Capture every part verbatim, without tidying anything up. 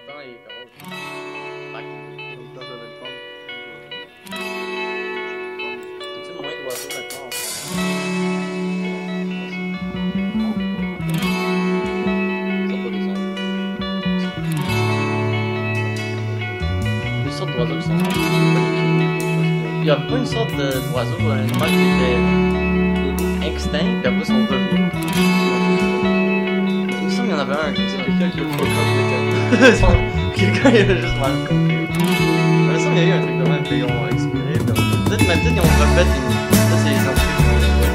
temps, il est correct. Back. Donc, là, j'avais le temps. As-tu une moyen d'oiseau maintenant en ce moment? Des sortes d'oiseaux qui sont il y a pas une sorte de- d'oiseau, un animal qui était extinct, puis après ils sont revenus. Il me semble qu'il y en avait un comme ça. Quelqu'un qui a fuck up le canot. Quelqu'un il a juste mal compris. Il me semble qu'il y a eu un truc de même qu'ils ont expiré. Peut-être même peut-être qu'ils ont refait une. Ça c'est les scientifiques qui ont fait.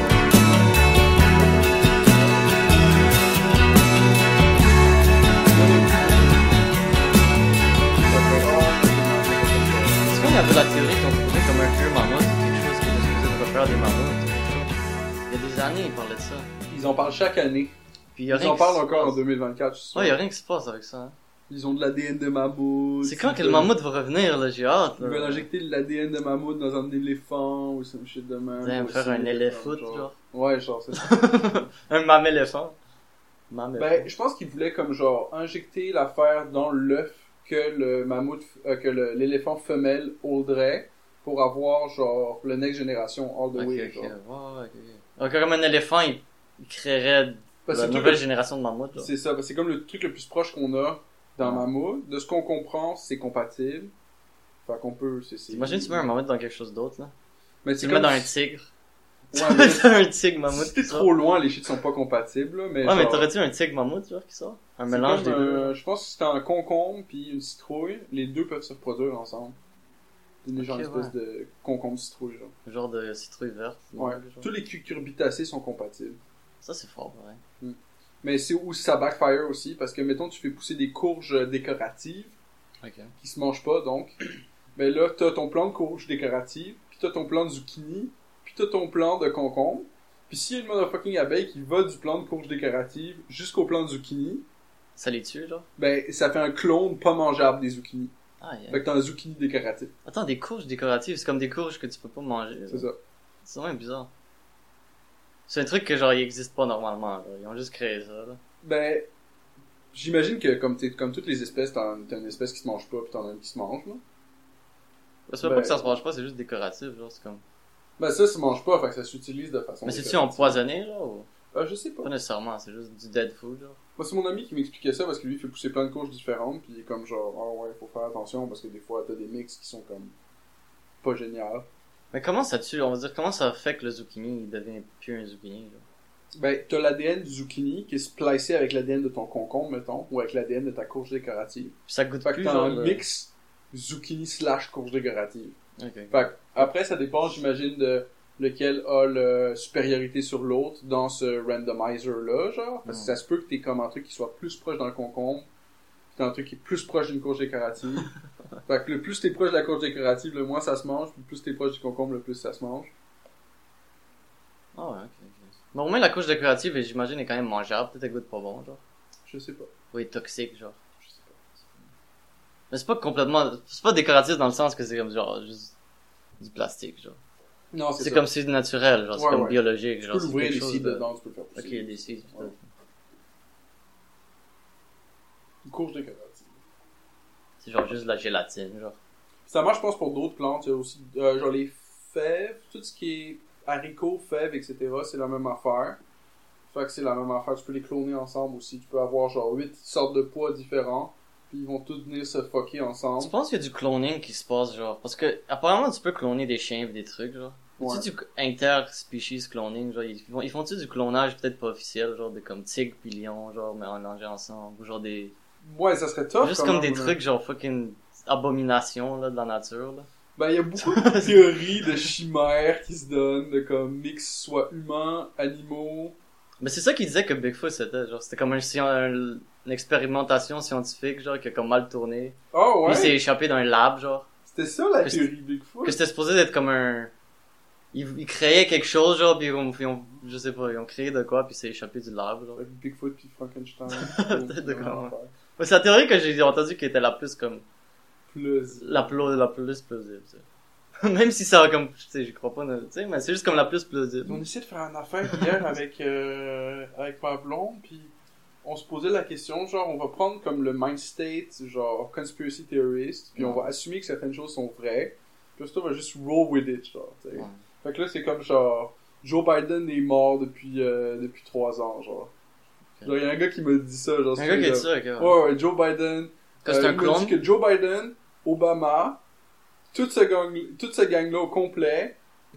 Est-ce qu'il y avait la théorie qu'ils ont trouvé comme un vieux mammouth ou quelque chose qui était supposé de faire des mammouths? Il y a des années ils parlaient de ça. Ils en parlent chaque année. Puis il y a Ils rien en qui parlent se encore en passe. deux mille vingt-quatre, je suis sûr. Ouais, il y a rien qui se passe avec ça. Hein. Ils ont de l'A D N de mammouth. C'est quand que ils le veulent- mammouth va revenir là, j'ai hâte. Ils veulent injecter de l'A D N de mammouth dans un éléphant ou some shit de même. Vous allez me faire Aussi, un éléphant, genre. genre. Ouais, genre, c'est ça. Un maméléphant. Maméléphant. Ben, je pense qu'ils voulaient comme genre injecter l'affaire dans l'œuf que le mammouth, euh, que le- l'éléphant femelle audrait pour avoir genre le next génération all the Ok, way. ok, genre. ouais, ouais, ok, ok. Donc, comme un éléphant, il, il créerait Parce que la c'est le nouvelle truc- génération de mammouth, genre. C'est ça, parce que c'est comme le truc le plus proche qu'on a dans Ouais. mammouth. De ce qu'on comprend, c'est compatible. Fait qu'on peut, c'est, c'est... Imagine tu mets un mammouth dans quelque chose d'autre, là. Mais Tu c'est le mets comme dans un si- tigre. Ouais, Tu mais mets un tigre mammouth si t'es qui sort. trop loin, les shit sont pas compatibles, là, mais Ouais, mais genre- t'aurais-tu un tigre mammouth, genre, qui sort? Un c'est mélange des comme, deux. euh, je pense que c'est un concombre puis une citrouille. Les deux peuvent se reproduire ensemble. C'est genre Ok, une espèce de concombre citrouille, genre. Genre de citrouille verte. Ouais. genre. Tous les cucurbitacées sont compatibles. Ça, c'est fort, ouais. Mais c'est où ça backfire aussi, parce que mettons tu fais pousser des courges décoratives Ok. qui se mangent pas, donc. Ben là, t'as ton plant de courge décorative, puis t'as ton plant de zucchini, puis t'as ton plant de concombre. Puis s'il y a une motherfucking abeille qui va du plant de courge décorative jusqu'au plant de zucchini, Ça les tue, genre? ben ça fait un clone pas mangeable des zucchinis. Ah, yeah. Fait que t'as un zucchini décoratif. Attends, des courges décoratives, c'est comme des courges que tu peux pas manger. C'est genre. ça. C'est vraiment bizarre. C'est un truc que genre il existe pas normalement, là. Ils ont juste créé ça, là. Ben, j'imagine que comme, t'es- comme toutes les espèces, t'en t'as une espèce qui se mange pas, puis t'en as une qui se mange, là. C'est pas Ben- que ça se mange pas, c'est juste décoratif, genre, c'est comme. Ben ça se mange pas, fait que ça s'utilise de façon Mais c'est-tu décorative. empoisonné, là, ou? Euh, je sais pas. Pas nécessairement, c'est juste du dead food, genre. Moi, c'est mon ami qui m'expliquait ça parce que lui, il fait pousser plein de courges différentes, puis il est comme genre, ah ouais, faut faire attention parce que des fois, t'as des mix qui sont comme pas génial. Mais comment ça tue, on va dire, comment ça fait que le zucchini, il devient plus un zucchini, genre? Ben, t'as l'A D N du zucchini qui est splicé avec l'A D N de ton concombre, mettons, ou avec l'A D N de ta courge décorative. Puis ça goûte Fait que plus, t'as genre. un le- mix zucchini slash courge décorative. Ok. Fait que, après, ça dépend, j'imagine, de lequel a la supériorité sur l'autre dans ce randomizer-là, genre. Parce que ça se peut que t'aies comme un truc qui soit plus proche d'un concombre, puis t'as un truc qui est plus proche d'une courge décorative. Fait que le plus t'es proche de la courge décorative, le moins ça se mange, puis le plus t'es proche du concombre, le plus ça se mange. Ah ouais, ok, ok. Mais au moins la couche décorative, j'imagine, est quand même mangeable, peut-être elle goûte pas bon, genre. Je sais pas. Ou elle est toxique, genre. Je sais pas. Mais c'est pas complètement, c'est pas décoratif dans le sens que c'est comme genre, juste du plastique, genre. Non, c'est C'est ça. comme si c'est naturel, genre, c'est Ouais, comme ouais. biologique, Tu genre. peux c'est l'ouvrir quelque les chose seeds de- dedans, tu peux le faire pousser. Ok, il y a des seeds, Ouais. peut-être. Une courge décorative. C'est genre juste de la gélatine, genre. Ça marche, je pense, pour d'autres plantes. Il y a aussi, euh, genre les fèves, tout ce qui est haricots, fèves, et cetera, c'est la même affaire. Fait que c'est la même affaire. Tu peux les cloner ensemble aussi. Tu peux avoir genre huit sortes de pois différents, puis ils vont tous venir se fucker Tu ensemble. penses qu'il y a du cloning qui se passe, genre? Parce que, apparemment, tu peux cloner des chiens et des trucs, genre. Ouais. Tu du interspecies cloning, genre, ils font, ils font-tu du clonage peut-être pas officiel, genre, de comme tigre pis lion, genre, mélangés ensemble, ou genre des, Ouais, ça serait top. juste quand comme même, des là. trucs, genre, fucking abominations, là, de la nature, là. Ben, il y a beaucoup de théories de chimères qui se donnent, de comme mix soit humains, animaux. Mais c'est ça qu'il disait que Bigfoot c'était, genre, c'était comme un, scien- un- une expérimentation scientifique, genre, qui a comme mal tourné. Oh Puis il s'est ouais? échappé d'un lab, genre. C'était ça la Que théorie Bigfoot? Que c'était supposé d'être comme un, ils, ils créaient quelque chose, genre, pis ils ont, ils ont- je sais pas, ils ont créé de quoi, puis c'est échappé du lab, genre. Avec Bigfoot puis Frankenstein. Peut-être de quoi, ouais. Mais c'est la théorie que j'ai entendu qui était la plus comme, Plus. la plus, la plus plausible, tu sais. Même si ça a comme, tu sais, j'y crois pas, tu sais, mais c'est juste comme la plus plausible. On essaie de faire une affaire hier avec, euh, avec ma blonde, puis on se posait la question, genre, on va prendre comme le mind state, genre, conspiracy theorist, puis Ouais. on va assumer que certaines choses sont vraies, puis là, on va juste roll with it, genre, tu sais. Ouais. Fait que là, c'est comme, genre, Joe Biden est mort depuis, euh, depuis trois ans, genre. Ok. Genre, il y a un gars qui m'a dit ça, genre, Un gars qui a dit ça, ok. Ouais, ouais, Joe Biden. Que c'est euh, un il m'a clone. dit que Joe Biden, Obama, toute ce gang, toute ce gang-là au complet,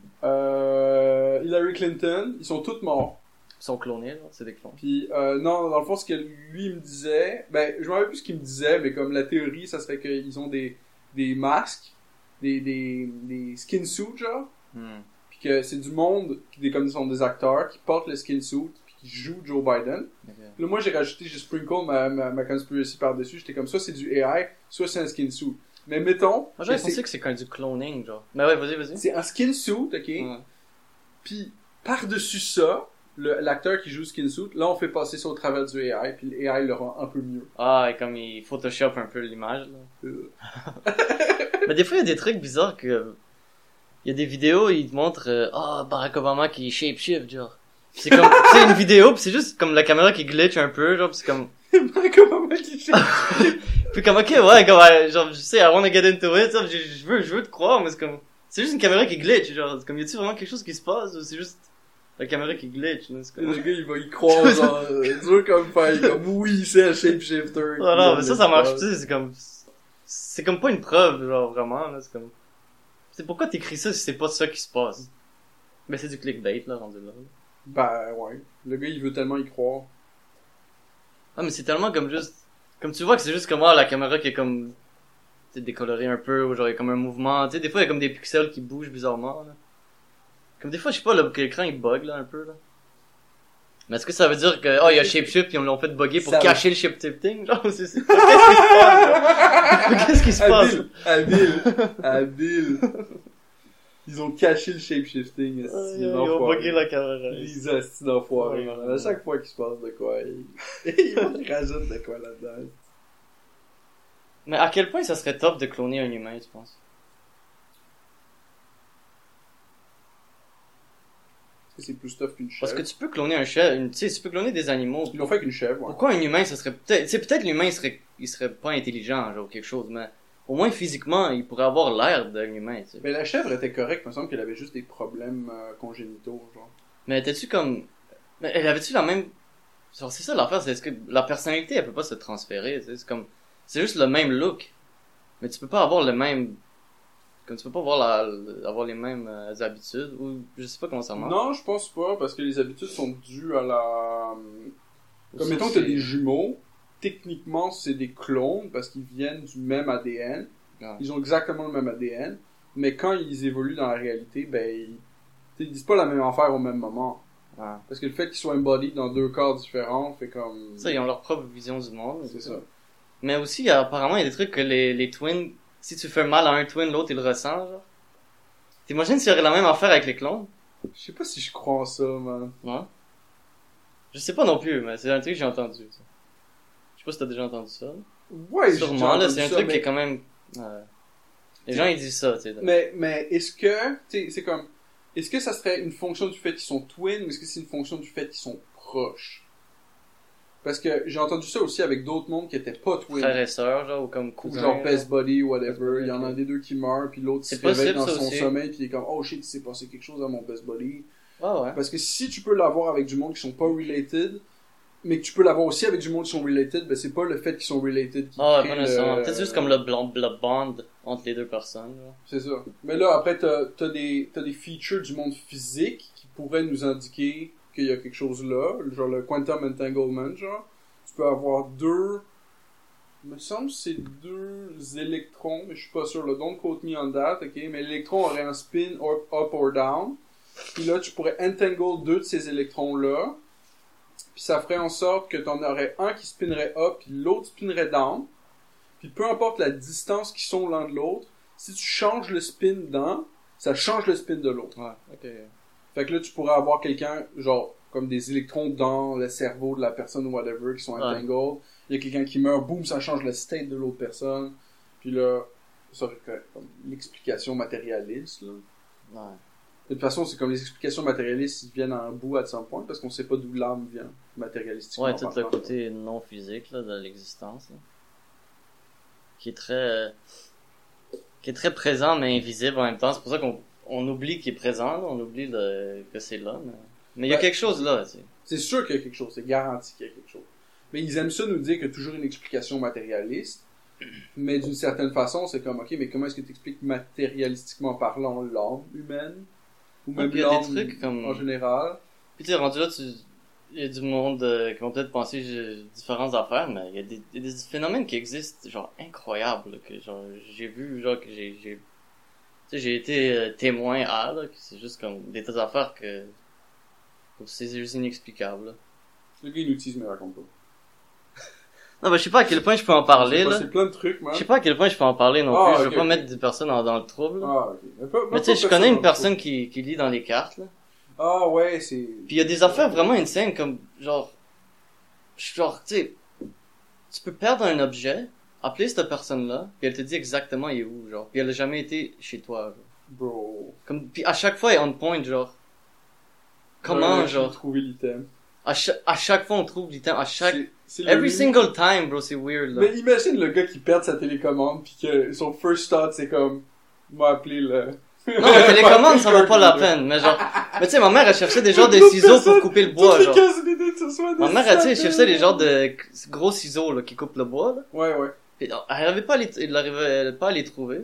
euh, Hillary Clinton, ils sont tous morts. Ils sont clonés, là. C'est des clones. Puis, euh, non, dans le fond, ce que lui me disait, ben, je me rappelle plus ce qu'il me disait, mais comme la théorie, ça serait qu'ils ont des, des masques, des, des, des skin suits, genre, Hmm. puis que c'est du monde, qui des, comme sont des acteurs, qui portent le skin suit, puis qui jouent Joe Biden. Ok. Puis là, moi, j'ai rajouté, j'ai sprinkle ma, ma, ma conspiracy par-dessus, j'étais comme, soit c'est du A I, soit c'est un skin suit. Mais mettons, Moi, j'avais que pensé c'est, que c'est quand du cloning, genre. Mais ouais, vas-y, vas-y. c'est un skin suit, ok? Ouais. Puis, par-dessus ça, le, l'acteur qui joue skin suit, là, on fait passer ça au travers du A I, puis le A I le rend un peu mieux. Ah, et comme il Photoshop un peu l'image, là. Euh, Mais des fois, il y a des trucs bizarres que... Il y a des vidéos, ils te montrent, euh, ah, Barack Obama qui shapeshift, genre. Pis c'est comme, c'est une vidéo, pis c'est juste comme la caméra qui glitch un peu, genre, pis c'est comme... Barack Obama qui fait... Puis comme, ok, ouais, comme, ouais, genre, je sais, I wanna get into it, ça, je, je veux, je veux te croire, mais c'est comme... C'est juste une caméra qui glitch, genre, c'est comme, y a-t-il vraiment quelque chose qui se passe, ou c'est juste la caméra qui glitch, là, c'est comme... Le gars, il va y croire, genre, euh, dur comme faire, il est comme, oui, c'est un shapeshifter. Voilà, mais ça, ça marche, tu sais, c'est comme... C'est comme pas une preuve, genre, vraiment, là, c'est comme... C'est pourquoi t'écris ça si c'est pas ça qui se passe? Mais c'est du clickbait, là, rendu là. Ben, ouais. Le gars, il veut tellement y croire. Ah, mais c'est tellement comme juste... Comme tu vois que c'est juste comme, ah, la caméra qui est comme... Tu sais, décolorée un peu, ou genre, il y a comme un mouvement, tu sais, des fois, il y a comme des pixels qui bougent bizarrement, là. Comme des fois, je sais pas, là, que l'écran, il bug, là, un peu, là. Mais est-ce que ça veut dire que, oh, il y a shapeshift, puis on l'a fait bugger pour Ça cacher le shapeshifting, genre, c'est, c'est... Qu'est-ce qui se passe, genre? Qu'est-ce qui se passe? Habile, habile, habile. Ils ont caché le shapeshifting. Ah, esti, Ils les ont enfoirés. bugué la caméra. Les astis d'enfoirés. Ouais, man. ouais. À chaque fois qu'il se passe de quoi, ils, ils rajoutent de quoi là-dedans. Mais à quel point ça serait top de cloner un humain, tu penses? Est-ce que c'est plus tough qu'une chèvre? Parce que tu peux cloner un chef, une- tu sais, tu peux cloner des animaux. Ils l'ont fait avec une chèvre, ouais. Pourquoi un humain, ça serait peut-être, tu sais, peut-être l'humain, il serait, il serait pas intelligent, genre, quelque chose, mais au moins physiquement, il pourrait avoir l'air d'un humain, tu sais. Mais la chèvre était correcte, il me semble qu'elle avait juste des problèmes euh, congénitaux, genre. Mais t'es-tu comme, mais elle avait-tu la même, genre, c'est ça l'affaire, c'est est-ce que la personnalité, elle peut pas se transférer, tu sais, c'est comme, c'est juste le même look. Mais tu peux pas avoir le même, comme tu peux pas avoir la, avoir les mêmes euh, habitudes, ou je sais pas comment ça marche. Non, je pense pas, parce que les habitudes sont dues à la... Comme Ça, mettons que c'est- t'as des jumeaux, techniquement c'est des clones, parce qu'ils viennent du même A D N. Ouais. Ils ont exactement le même A D N, mais quand ils évoluent dans la réalité, ben, ils, t'sais, ils disent pas la même affaire au même moment. Ouais. Parce que le fait qu'ils soient embodied dans deux corps différents fait comme... Ça, ils ont leur propre vision du monde. C'est ça. Mais aussi, il y a- apparemment, il y a des trucs que les, les twins, si tu fais mal à un twin, l'autre, il le ressent, genre. T'imagines s'il y aurait la même affaire avec les clones? Je sais pas si je crois en ça, man. Ouais. Je sais pas non plus, mais c'est un truc que j'ai entendu, ça. Je sais pas si t'as déjà entendu ça. Ouais, j'ai Sûrement, déjà là, entendu c'est un ça, truc mais... qui est quand même... euh, Les gens, ils disent ça, tu sais. Mais, mais est-ce que, tu sais, c'est comme, est-ce que ça serait une fonction du fait qu'ils sont twins ou est-ce que c'est une fonction du fait qu'ils sont proches? Parce que j'ai entendu ça aussi avec d'autres mondes qui étaient pas twins. Frères et sœurs, genre, ou comme Ou cousins. genre là. best buddy, whatever. Best buddy, Il y en a ok. des deux qui meurent, puis l'autre C'est se réveille possible, dans ça son aussi. sommeil, puis il est comme, oh shit, il s'est passé quelque chose à mon best buddy. Ah ouais. Parce que si tu peux l'avoir avec du monde qui sont pas related, mais que tu peux l'avoir aussi avec du monde qui sont related, ben c'est pas le fait qu'ils sont related qui Ah ouais, crée pas le- nécessairement. Peut-être juste comme le, blanc, le bond entre les deux personnes, genre. C'est ça. Mais là, après, t'as, t'as des, t'as des features du monde physique qui pourraient nous indiquer qu'il y a quelque chose là, genre le quantum entanglement, genre. Tu peux avoir deux, il me semble que c'est deux électrons, mais je suis pas sûr, là, don't quote me on that, ok, mais l'électron aurait un spin up, up or down, puis là, tu pourrais entangle deux de ces électrons-là, puis ça ferait en sorte que t'en aurais un qui spinnerait up, puis l'autre spinnerait down, puis peu importe la distance qu'ils sont l'un de l'autre, si tu changes le spin d'un, ça change le spin de l'autre. Ouais, ok. Fait que là, tu pourrais avoir quelqu'un, genre, comme des électrons dans le cerveau de la personne ou whatever, qui sont Ouais. entangled. Il y a quelqu'un qui meurt, boum, ça change le state de l'autre personne. Puis là, ça serait comme l'explication matérialiste, là. Ouais. De toute façon, c'est comme les explications matérialistes, ils viennent à un bout à some point, parce qu'on sait pas d'où l'âme vient, matérialistiquement. Ouais, tout le côté non physique, là, de l'existence, là. Qui est très, euh, qui est très présent, mais invisible en même temps. C'est pour ça qu'on, on oublie qu'il est présent, là. On oublie le, que c'est là, mais, mais il y a ouais. quelque chose là, tu sais. C'est sûr qu'il y a quelque chose, c'est garanti qu'il y a quelque chose. Mais ils aiment ça nous dire qu'il y a toujours une explication matérialiste, mais d'une certaine façon, c'est comme, ok, mais comment est-ce que tu expliques matérialistiquement parlant l'âme humaine? Ou même il y a l'âme des trucs comme... en général. Puis tu sais, rendu là, tu... il y a du monde euh, qui vont peut-être penser j'ai différentes affaires, mais il y a des, il y a des phénomènes qui existent, genre, incroyables, là, que genre, j'ai vu, genre, que j'ai, j'ai, tu sais, j'ai été euh, témoin à, là, que c'est juste comme des tas d'affaires que, c'est juste inexplicable, là. Le gars, il nous tease, mais raconte pas. Non, bah, je sais pas à quel point je peux en parler, là. C'est plein de trucs, man. Je sais pas à quel point je peux en parler non ah, plus, okay, je veux pas okay. mettre des personnes dans, dans le trouble, là. Ah, ok. Mais, pas, mais tu sais, je connais une personne qui, qui lit dans les cartes, là. Ah, ouais, c'est... Puis il y a des affaires vraiment insane, comme, genre, genre, tu sais, tu peux perdre un objet, appeler cette personne-là, puis elle te dit exactement il est où, genre, puis elle a jamais été chez toi, genre. Bro. Comme, puis à chaque fois, elle est on point, genre. Comment, ouais, genre. trouver l'item. À, cha- à chaque fois, on trouve l'item, à chaque... C'est, c'est Every le... single time, bro, c'est weird, là. Mais imagine le gars qui perd sa télécommande, pis que son first thought, c'est comme, m'a appelé le... Non, la télécommande, ça vaut pas la peine, mais genre... Mais tu sais, ma mère, elle cherchait des genres de ciseaux pour couper le bois, genre. Ma mère, elle, tu sais, elle cherchait des genres de gros ciseaux, là, qui coupent le bois, là. Ouais, ouais. Et, elle arrivait pas à les, elle arrivait pas à les trouver.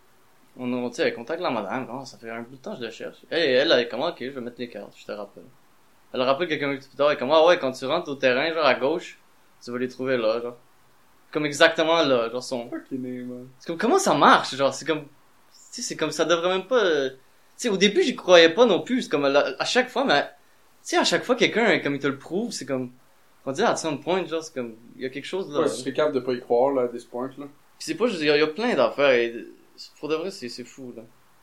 On a, tu sais, elle contacte la madame, oh, ça fait un bout de temps que je la cherche. Et elle, elle est comme, ok, je vais mettre les cartes, je te rappelle. Elle rappelle quelqu'un plus tard, elle est comme, ah ouais, quand tu rentres au terrain, genre à gauche, tu vas les trouver là, genre. Comme exactement là, genre son... Fucking man. C'est comme, comment ça marche, genre, c'est comme, tu sais, c'est comme, ça devrait même pas, euh... tu sais, au début, j'y croyais pas non plus, c'est comme, à, à chaque fois, mais, tu sais, à chaque fois, quelqu'un, comme il te le prouve, c'est comme, on dit, à some point, genre, c'est comme, il y a quelque chose là. Ouais, je serais capable de pas y croire, là, à this point, là. Pis c'est pas juste, il y, a plein d'affaires, et, pour de vrai, c'est, c'est fou, là.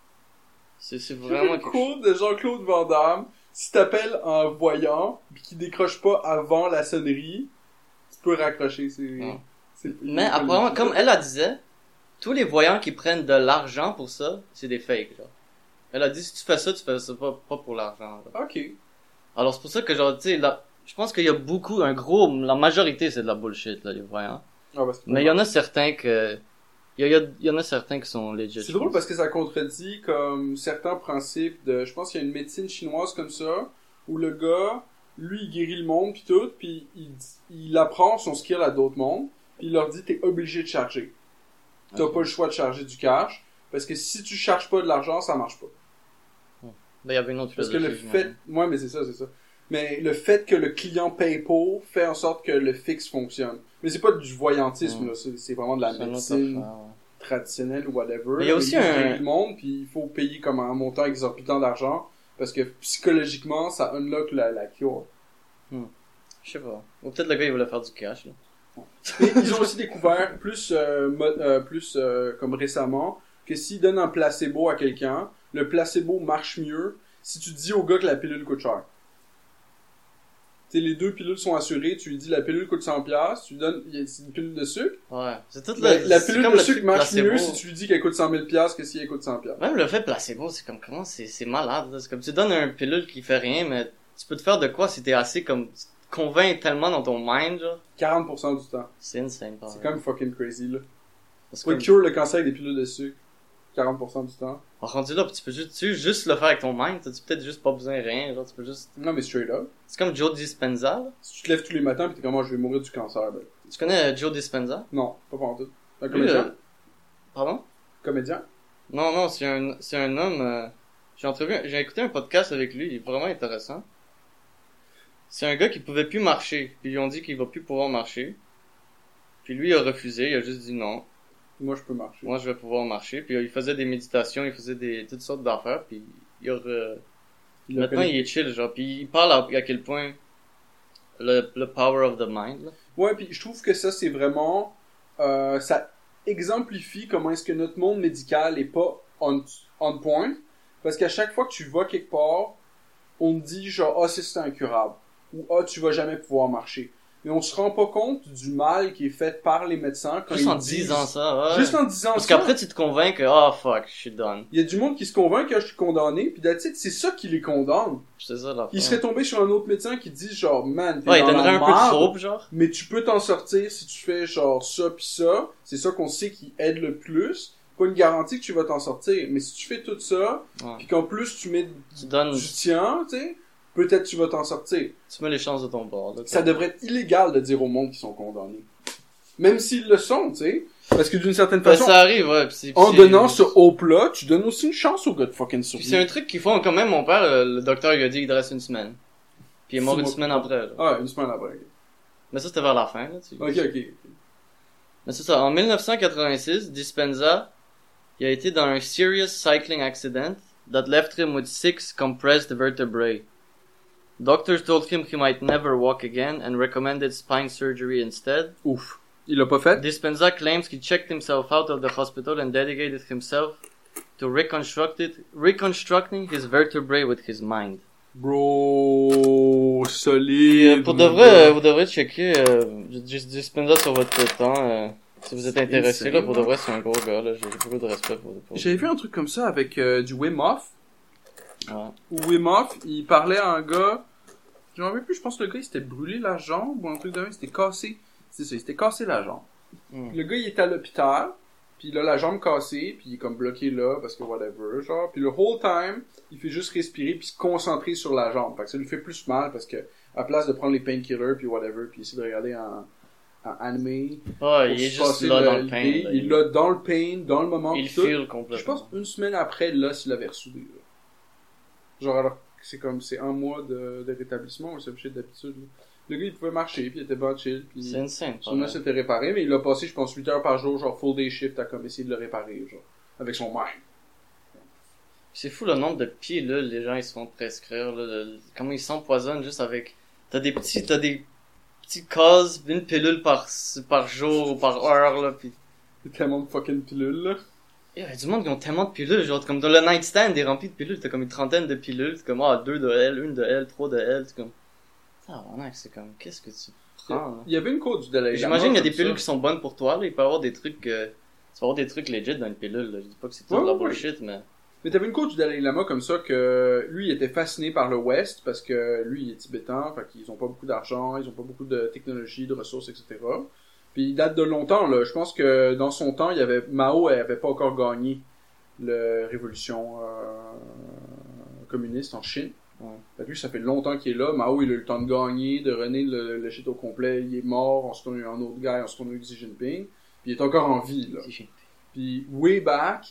C'est, c'est vraiment quelque chose. Le coup de Jean-Claude Van Damme, si t'appelles en voyant, pis qu'il décroche pas avant la sonnerie, tu peux raccrocher, c'est... c'est mais apparemment, comme elle a disait, tous les voyants qui prennent de l'argent pour ça, c'est des fakes, genre. Elle a dit, si tu fais ça, tu fais ça pas, pas pour l'argent, là. Ok. Alors c'est pour ça que, genre, tu sais, là, je pense qu'il y a beaucoup, un gros, la majorité c'est de la bullshit, là, les voyants. Ah, bah, mais il y en a certains que, il y, a, il y en a certains qui sont legit. C'est drôle parce que ça contredit comme certains principes de, je pense qu'il y a une médecine chinoise comme ça, où le gars, lui, il guérit le monde pis tout, pis il, il apprend son skill à d'autres mondes, pis il leur dit t'es obligé de charger. T'as okay. pas le choix de charger du cash, parce que si tu charges pas de l'argent, ça marche pas. Ben, il y avait une autre Parce que le fait, ouais, mais c'est ça, c'est ça. Mais le fait que le client paye pour fait en sorte que le fixe fonctionne. Mais c'est pas du voyantisme, mmh. là, c'est, c'est vraiment de la c'est médecine affaire, ouais. traditionnelle ou whatever. Mais il y a aussi un... le monde, puis il faut payer comme un montant exorbitant d'argent, parce que psychologiquement, ça unlock la, la cure. Mmh. Je sais pas. Ou peut-être le gars, il voulait faire du cash, là. Et ils ont aussi découvert, plus, euh, mod, euh, plus euh, comme récemment, que s'ils donnent un placebo à quelqu'un, le placebo marche mieux si tu dis au gars que la pilule coûte cher. Tu sais, les deux pilules sont assurées, tu lui dis la pilule coûte cent piastres, tu lui donnes, c'est une pilule de sucre. Ouais. C'est toute la, la, la pilule de sucre marche placebo. mieux si tu lui dis qu'elle coûte cent mille piastres que si elle coûte cent piastres. Même le fait placebo, c'est comme, comment, c'est, c'est malade, là. C'est comme, tu donnes un pilule qui fait rien, mais tu peux te faire de quoi si t'es assez comme, tu te convaincs tellement dans ton mind, genre. quarante pour cent du temps. C'est insane, par C'est quand même fucking crazy, là. Parce que... cure le cancer avec des pilules de sucre. quarante pour cent du temps. En rendu là, tu peux juste, tu juste le faire avec ton mind, t'as peut-être juste pas besoin de rien, genre, tu peux juste... Non, mais straight up. C'est comme Joe Dispenza, là. Si tu te lèves tous les matins pis t'es comme, moi, je vais mourir du cancer, ben. Tu connais Joe Dispenza? Non, pas pour tout. Un comédien? Euh... Pardon? Comédien? Non, non, c'est un, c'est un homme, euh... j'ai entrevu, j'ai écouté un podcast avec lui, il est vraiment intéressant. C'est un gars qui pouvait plus marcher, puis ils lui ont dit qu'il va plus pouvoir marcher. Puis lui, il a refusé, il a juste dit non. Moi, je peux marcher. Moi, je vais pouvoir marcher. Puis, euh, il faisait des méditations, il faisait des, toutes sortes d'affaires. Puis, il a, euh, il maintenant, il est chill, genre. Puis, il parle à, à quel point le, le power of the mind, là. Ouais, puis je trouve que ça, c'est vraiment, euh, ça exemplifie comment est-ce que notre monde médical est pas on, on point. Parce qu'à chaque fois que tu vas quelque part, on te dit genre, ah, oh, c'est incurable. Ou, ah, oh, tu vas jamais pouvoir marcher. mais on se rend pas compte du mal qui est fait par les médecins quand Juste ils en disent... disant ça, ouais. Juste en disant Parce ça. qu'après, tu te convaincs que, oh fuck, je suis done. Il y a du monde qui se convainc que je suis condamné, puis that's it, c'est ça qui les condamne. C'est ça, la Il serait tombé sur un autre médecin qui dit genre, man, t'es Ouais, il dans donnerait la un peu de merde, trouble, genre. mais tu peux t'en sortir si tu fais genre ça pis ça. C'est ça qu'on sait qui aide le plus. Pas une garantie que tu vas t'en sortir, mais si tu fais tout ça, Ouais. pis qu'en plus tu mets Tu donnes, du tien, tu sais, peut-être tu vas t'en sortir. tu mets les chances de ton bord, là. Ça devrait être illégal de dire au monde qu'ils sont condamnés. Même s'ils le sont, tu sais. Parce que d'une certaine Ben, façon, ça arrive, ouais. Pis c'est, pis en c'est- donnant ce hope-là, tu donnes aussi une chance au gars de fucking Puis c'est survivre. un truc qu'ils font quand même, mon père, le, le docteur, il a dit qu'il reste une semaine. Puis il est mort Six une mois semaine plus après, là. Ah, une semaine après. Mais ça, c'était vers la fin, là, tu Ok, ok. Mais c'est ça, en dix-neuf cent quatre-vingt-six, Dispenza, il a été dans un serious cycling accident that left him with six compressed vertebrae. Doctors told him he might never walk again and recommended spine surgery instead. Ouf. Il l'a pas fait? Dispenza claims he checked himself out of the hospital and dedicated himself to reconstructed, reconstructing his vertebrae with his mind. Bro, Puis, solide. euh, pour de vrai, euh, vous devrez checker euh, Dis- Dispenza sur votre temps. Euh, si vous êtes intéressé, insane, là, pour de hein. vrai, c'est un gros gars. Là, j'ai beaucoup de respect pour, pour J'avais vu un truc comme ça avec euh, du Wim Hof. Ouais. Où Wim Hof, il parlait à un gars. Je m'en rappelle plus, je pense que le gars il s'était brûlé la jambe ou un truc de même, il s'était cassé. C'est ça, il s'était cassé la jambe. Mm. Puis le gars il était à l'hôpital, puis il a la jambe cassée, puis il est comme bloqué là parce que whatever, genre. Puis le whole time, il fait juste respirer puis se concentrer sur la jambe. Fait que ça lui fait plus mal parce que à place de prendre les painkillers puis whatever, puis essayer de regarder un, un anime. Ouais, pour il est se juste passer là le- dans le pain. l'idée, là. Il est là dans le pain, dans le moment. Il puis tout. feel Je complètement. pense une semaine après, l'os il avait ressoudé. Là. Genre alors que c'est comme c'est un mois de, de rétablissement, c'est obligé d'habitude. Là. Le gars il pouvait marcher, puis il était bon chill, puis C'est insane. son os était réparé, mais il l'a passé je pense huit heures par jour, genre full day shift à comme essayer de le réparer, genre avec son mind. C'est fou le nombre de pilules les gens ils se font prescrire. Là, le- comment ils s'empoisonnent juste avec. T'as des petits, t'as des petits causes, une pilule par par jour ou par heure là. Puis Il y a tellement de fucking pilules là. il y a du monde qui ont tellement de pilules, genre comme dans le nightstand est rempli de pilules, t'as comme une trentaine de pilules, c'est comme ah deux de L, une de L, trois de L, c'est comme ah ouais, c'est comme qu'est-ce que tu prends là? Il y avait une quote du Dalai Lama. J'imagine il y a des comme pilules ça. qui sont bonnes pour toi là, il peut y avoir des trucs euh, tu vas avoir des trucs legit dans une pilule là. Je dis pas que c'est tout Ouais, de la ouais, ouais. bullshit mais Mais t'avais une coach du Dalai Lama comme ça que lui il était fasciné par le West parce que lui il est tibétain, fait qu'ils ont pas beaucoup d'argent, ils ont pas beaucoup de technologie, de ressources, et cetera. Puis il date de longtemps là. Je pense que dans son temps, il y avait Mao elle avait pas encore gagné la révolution euh, communiste en Chine. Ouais. Fait que lui, ça fait longtemps qu'il est là. Mao, il a eu le temps de gagner, de runner le, le shit au complet. Il est mort, on se tourne un autre gars, on se tourne avec Xi Jinping. Puis il est encore en vie là. Puis way back,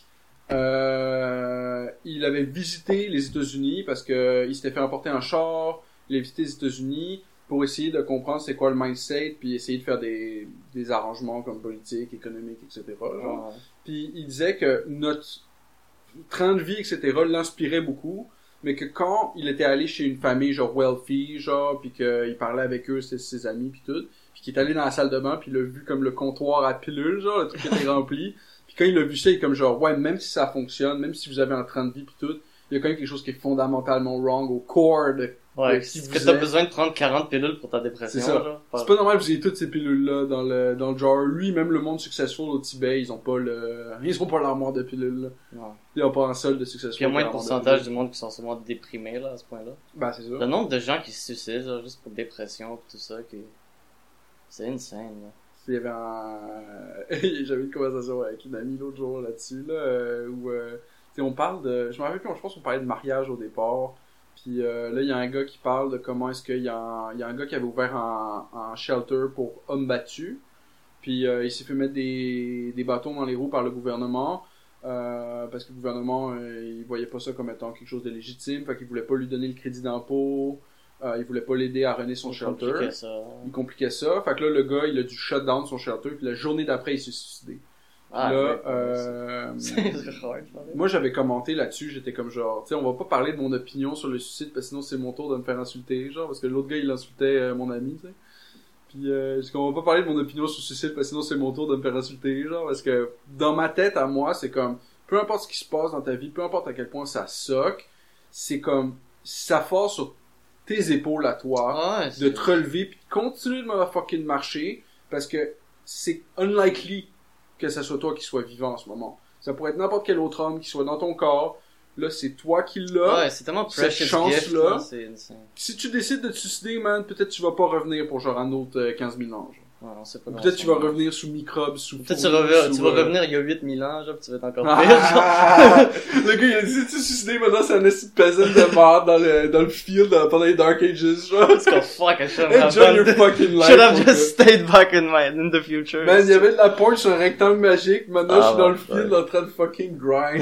euh, il avait visité les États-Unis parce que il s'était fait emporter un char, il a visité les États-Unis pour essayer de comprendre c'est quoi le mindset, puis essayer de faire des, des arrangements comme politique, économique, et cetera. Genre. Ouais. Puis il disait que notre train de vie, et cetera l'inspirait beaucoup, mais que quand il était allé chez une famille genre wealthy, genre, puis qu'il parlait avec eux, ses, ses amis, puis tout, puis qu'il est allé dans la salle de bain, puis il a vu comme le comptoir à pilules, genre, le truc était rempli. Puis quand il a vu ça, il est comme genre, ouais, même si ça fonctionne, même si vous avez un train de vie pis tout, il y a quand même quelque chose qui est fondamentalement wrong au core de... Ouais, de qui que vous t'as êtes. besoin de prendre quarante pilules pour ta dépression, C'est ça. genre. C'est pas normal que vous ayez toutes ces pilules-là dans le, dans le genre. Lui, même le monde successful au Tibet, ils ont pas le, ils ont pas l'armoire de pilules, là. Ouais. Ils ont pas un seul de successful. Puis il y a moins de qui a l'armoire pourcentage pilules. du monde qui sont sûrement déprimés, là, à ce point-là. Ben, c'est ça. Le nombre de gens qui se suicident, genre, juste pour dépression pis tout ça, qui... c'est insane, là. Il y avait un... J'avais une conversation avec une amie l'autre jour là-dessus, là, euh, où, euh, tu sais, on parle de... Je me rappelle plus, je pense qu'on parlait de mariage au départ. Puis euh, là, il y a un gars qui parle de comment est-ce qu'il y a un, il y a un gars qui avait ouvert un, un shelter pour hommes battus. Puis euh, il s'est fait mettre des, des bâtons dans les roues par le gouvernement. Euh, parce que le gouvernement, euh, il voyait pas ça comme étant quelque chose de légitime. Fait qu'il voulait pas lui donner le crédit d'impôt. Euh, il voulait pas l'aider à runner son C'est shelter. compliqué, ça. Il compliquait ça. Fait que là, le gars, il a dû shut down son shelter. Puis la journée d'après, il s'est suicidé. Ah, là, ouais, euh, c'est hard, moi, j'avais commenté là-dessus, j'étais comme genre, tu sais, on va pas parler de mon opinion sur le suicide, parce que sinon c'est mon tour de me faire insulter, genre, parce que l'autre gars, il insultait euh, mon ami, tu sais. Puis, euh, j'ai dit qu'on va pas parler de mon opinion sur le suicide, parce que sinon c'est mon tour de me faire insulter, genre, parce que dans ma tête, à moi, c'est comme, peu importe ce qui se passe dans ta vie, peu importe à quel point ça soque, c'est comme, ça force sur tes épaules à toi, Ah ouais, de c'est- te relever puis de continuer de motherfucking marcher parce que c'est unlikely que ça soit toi qui sois vivant en ce moment. Ça pourrait être n'importe quel autre homme qui soit dans ton corps. Là, c'est toi qui l'as. Ouais, c'est tellement cette precious chance-là. gift, là. C'est, c'est... Si tu décides de te suicider, man, peut-être tu vas pas revenir pour genre un autre euh, quinze mille ans. Genre. Ouais, on sait pas Ou comment Peut-être ça tu vas marche. revenir sous microbes, sous Peut-être tu, fourmis, reviens- sous, tu vas euh, revenir il y a huit mille ans, genre, pis tu vas être encore pire, genre. Ah! Le gars, il a dit, tu te suicider, maintenant c'est un esti de peasant de merde dans le, dans le field dans- pendant les Dark Ages, genre. It's comme fuck, I should have Enjoy your done- fucking life. should have mon just gars. stayed back in my, in the future. Man, il y avait de la porn sur un rectangle magique, maintenant Ah, je suis dans bon, le field ouais. en train de fucking grind.